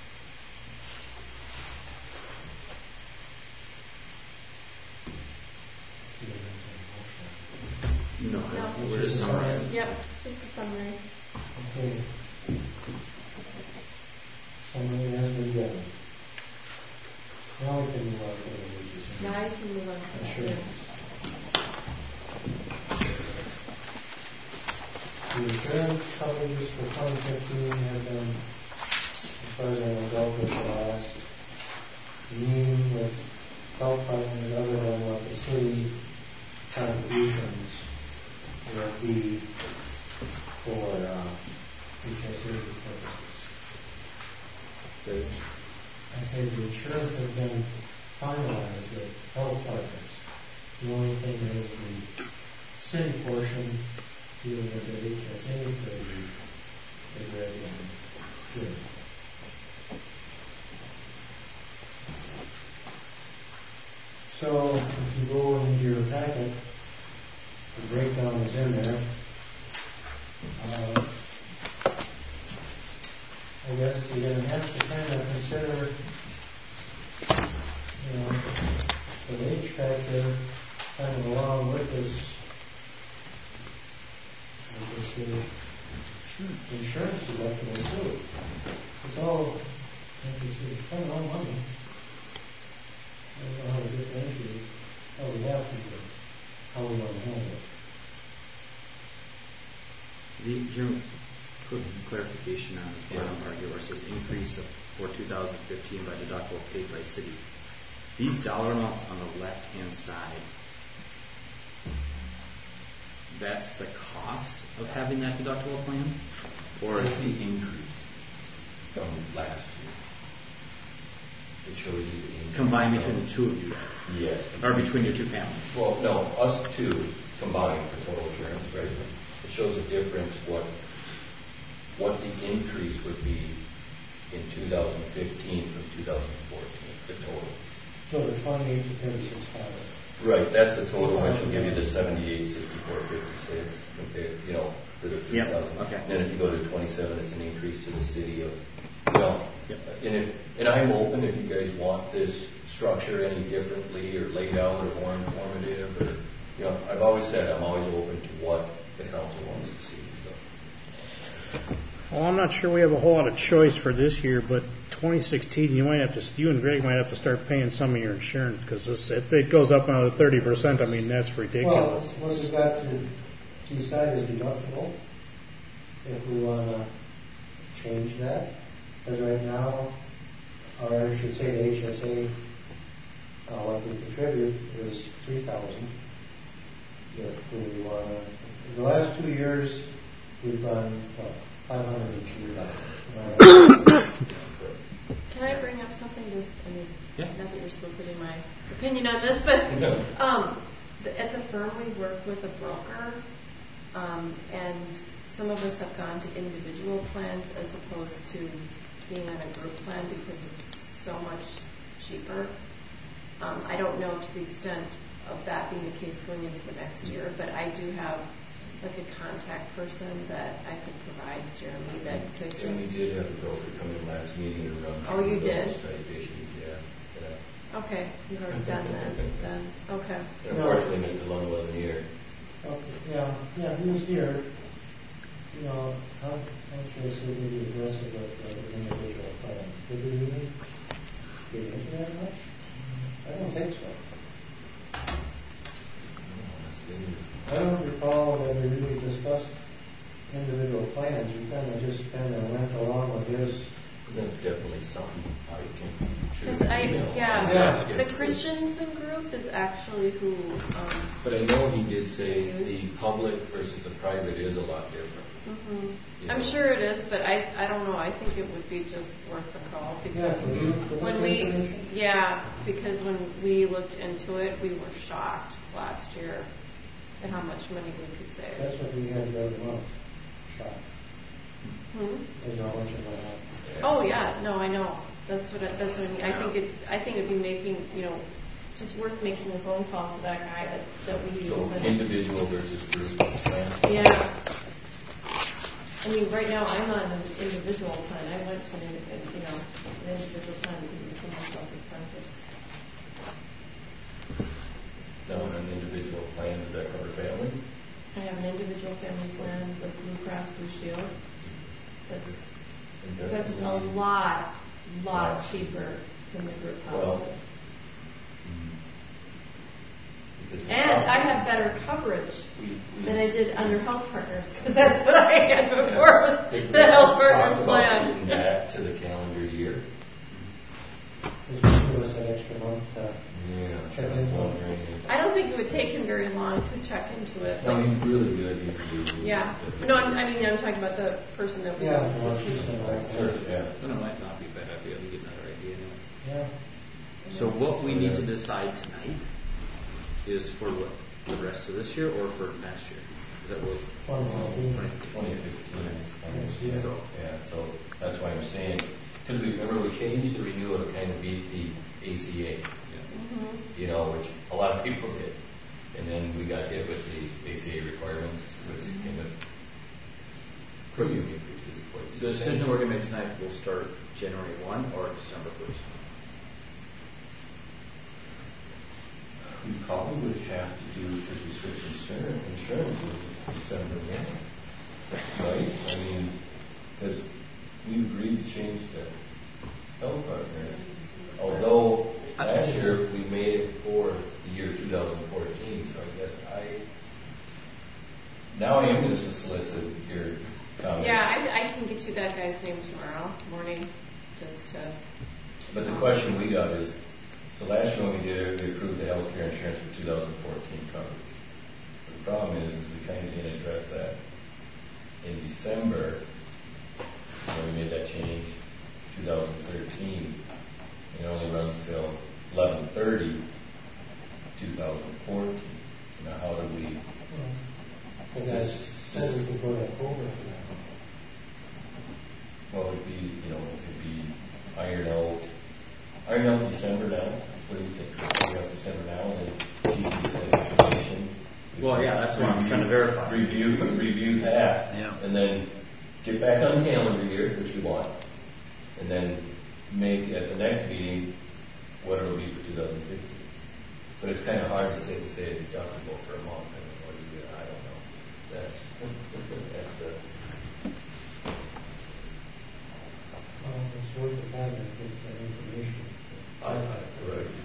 No, No. we're just summarizing. Yep, just a summary. Okay. Summary has been given. Now we can move on to the wages. Now you can move on to that. Sure. The insurance coverages for twenty fifteen have been, as far as I know, dealt with the last meeting with health department, other than what the city contributions page? I say the insurance has been finalized with health partners. The only thing is the city portion dealing with the H S A for the, the red and good. So if you go into your packet, the breakdown is in there. Uh, I guess you're going to have to kind of consider, you know, the age factor kind of along with this, with this uh, insurance deductible too. It's all, like you see, it's kind of all money. I don't know how to differentiate how we have to do it, how we want to handle it. The, here, quick clarification on this bottom part here where it says increase of, for two thousand fifteen by deductible paid by city. These dollar amounts on the left hand side, that's the cost of having that deductible plan? Or is the increase from last year? It shows you the increase. Combined between the two of you guys? Yes. Or between your two families? Well, no, us two combined for total insurance, right? It shows a difference what what the increase would be in two thousand fifteen from two thousand fourteen, the total. So the twenty-eight to thirty-six thousand. Right, that's the total, which will give you the seventy-eight, sixty-four, fifty-six, okay, you know, for the three thousand. Yep. Okay. Then if you go to twenty-seven, it's an increase to the city of, you know, yep. and if, and I'm open if you guys want this structure any differently or laid out or more informative or, you know, I've always said I'm always open to what the council wants to see, so. Well, I'm not sure we have a whole lot of choice for this year, but twenty sixteen, you might have to, you and Greg might have to start paying some of your insurance because if it goes up another thirty percent, I mean, that's ridiculous. Well, what we've got to decide is deductible. If we want to change that, because right now, or I should say the H S A, uh, what we contribute is three thousand. If we want to, the last two years, we've done what, five hundred each year. Can I bring up something? Just, I mean, yeah. Not that you're soliciting my opinion on this, but um, the, at the firm we work with a broker, um, and some of us have gone to individual plans as opposed to being on a group plan because it's so much cheaper. Um, I don't know to the extent of that being the case going into the next year, but I do have like a contact person that I could provide, Jeremy, that could just... And we did have a broker come in last meeting and run oh, you those did? type issues, yeah. yeah. Okay, you've already done that then. Okay. And unfortunately, Mister Lund wasn't here. Okay, yeah, yeah, he was here. You know, how, how should I say maybe aggressive with the individual plan? Did we really get into that much? I don't think so. I don't recall that we really discussed individual plans. We kind of just kind of went along with his. That's definitely something I can. Because I, yeah, yeah, the Christensen group is actually who. Um, but I know he did say the public versus the private is a lot different. Mm-hmm. I'm sure it is, but I, I don't know. I think it would be just worth the call because yeah, when we, yeah, because when we looked into it, we were shocked last year at how much money we could save. That's what we had the other month. Shocked. Hmm. You know how much it went up. Oh yeah, no, I know. That's what I, that's what I mean. I think it's. I think it'd be making, you know, just worth making a phone call to that guy that that we use. So individual versus group plan. Yeah. I mean, right now I'm on an individual plan. I went to an, you know, an individual plan because it was so much less expensive. Now, an individual plan, does that cover family? I have an individual family plan with Blue Cross Blue Shield. That's that's a lot, lot cheaper than the group policy. Well, and I have better coverage than I did under Health Partners because that's what I had before was the Health Partners plan. Back to the calendar year. Give us that extra month to yeah, check into it. I don't think it would take him very long to check into it. No, he's really good. He's really yeah. No, I'm, I mean, I'm talking about the person that we yeah, use. Sure, yeah. Then it might not be a bad idea to what we need to decide tonight is for what, the rest of this year or for next year? Is that what? twenty fifteen. So, yeah, so that's why I'm saying, because we remember we changed the renewal to kind of beat the A C A, Mm-hmm. you know, which a lot of people did. And then we got hit with the A C A requirements, which came with premium increases. The decision we're going to make tonight will start January first or December first? We probably would have to do, because we switched insurance, insurance in December one. Right? I mean, because we agreed to change the health partners. Although last year we made it for the year two thousand fourteen, so I guess I, now I am going to solicit your comments. Yeah, I, I can get you that guy's name tomorrow morning, just to. But the question we got is, so last year when we did it, we approved the health care insurance for two thousand fourteen coverage. The problem is, is we kind of didn't address that in December when we made that change, two thousand thirteen. It only runs till eleven thirty, two thousand fourteen. Now, how do we? Well, that says we can go to October for that. Well, it'd be, you know, it'd be iron out, iron out December now. What do you think? Iron out December now, and then keep the information. Well, yeah, that's what I'm trying to verify. Review, review that, yeah. And then get back on the calendar year, which we want, and then make at the next meeting what it'll be for two thousand fifteen. But it's kind of hard to say, say a deductible for a month. I mean, what do you do? I don't know. That's that's the. Well, it's worth the time to get that information. I, I right. right.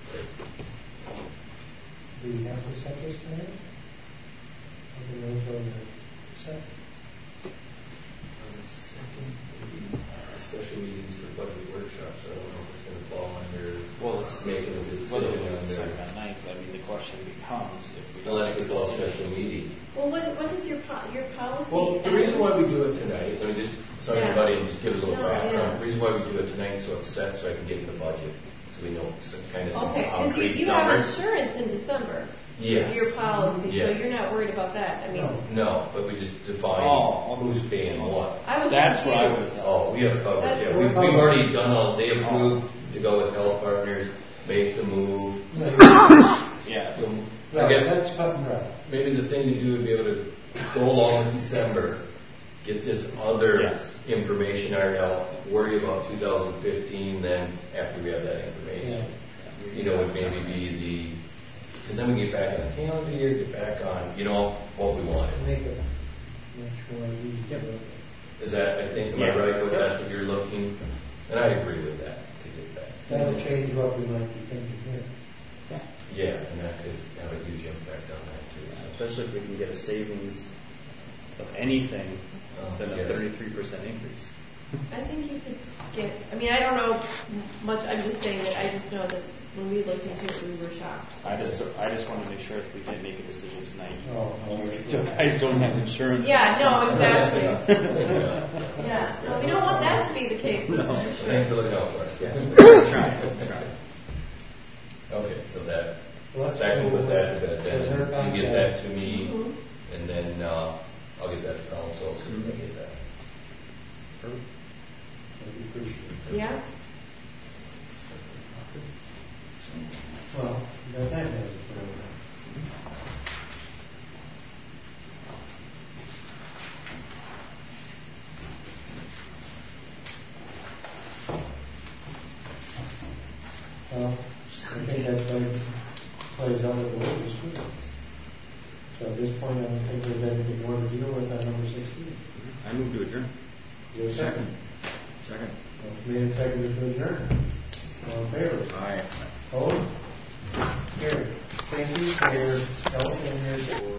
Do we have to set this tonight? Or do we wait till the second? On the second, maybe special meetings for budget workshops. I don't know if it's going to fall under well, it's making a decision whether on the their. second or ninth. I mean, the question becomes if we. Unless we call a special meeting. Well, what what is your po- your policy? Well, the reason why we do it tonight, let me just tell Yeah. everybody and just give a little No, background. yeah. The reason why we do it tonight so it's set so I can get in the budget, so we know some kind of some Okay, because you, concrete you have numbers. insurance in December. Yes. Your policy, Yes. so you're not worried about that. I mean, No, but we just define Oh, who's paying what. I was That's what I confused. was. Oh, we have coverage. That's Yeah, what we, we're we've covered. already done all. They approved to go with health partners, make the move. Yeah. So Yeah, I guess that's cut and dry. maybe the thing to do would be able to go along with December, get this other Yes. information ironed out, worry about two thousand fifteen then after we have that information. You know, would maybe be the, because then we get back on the calendar year, get back on, you know, what we wanted. Make it, make sure we get it. Is that, I think, am I Yeah. right with that's what you're looking? And I agree with that, to get back. That'll change what we might be thinking here. Yeah, and that could have a huge impact on that too. Especially if we can get a savings of anything Oh, than a yes. thirty-three percent increase. I think you could get. I mean, I don't know much. I'm just saying that I just know that when we looked into it, we were shocked. I just I just want to make sure if we didn't make a decision tonight, Oh. you guys don't have insurance. Yeah, no, exactly. Yeah, no, we don't want that to be the case. That's for sure. Thanks for looking out for us. Yeah. Try, try. Okay, so that, Well, that's that can cool. put that to bed then, Well, they're and you get that to me, Mhm. and then, uh, I'll get that to council, so we can get that. That'd be appreciated. Yeah. Well, that that has a program. Well, I think that plays, plays out with the way the school. So at this point, I don't think there's anything more to deal with on number sixteen. I move to adjourn. Is there a second? Second. Well, it's made and seconded to adjourn. All in favor? Aye. Opposed? Carried. Thank you for your help and your.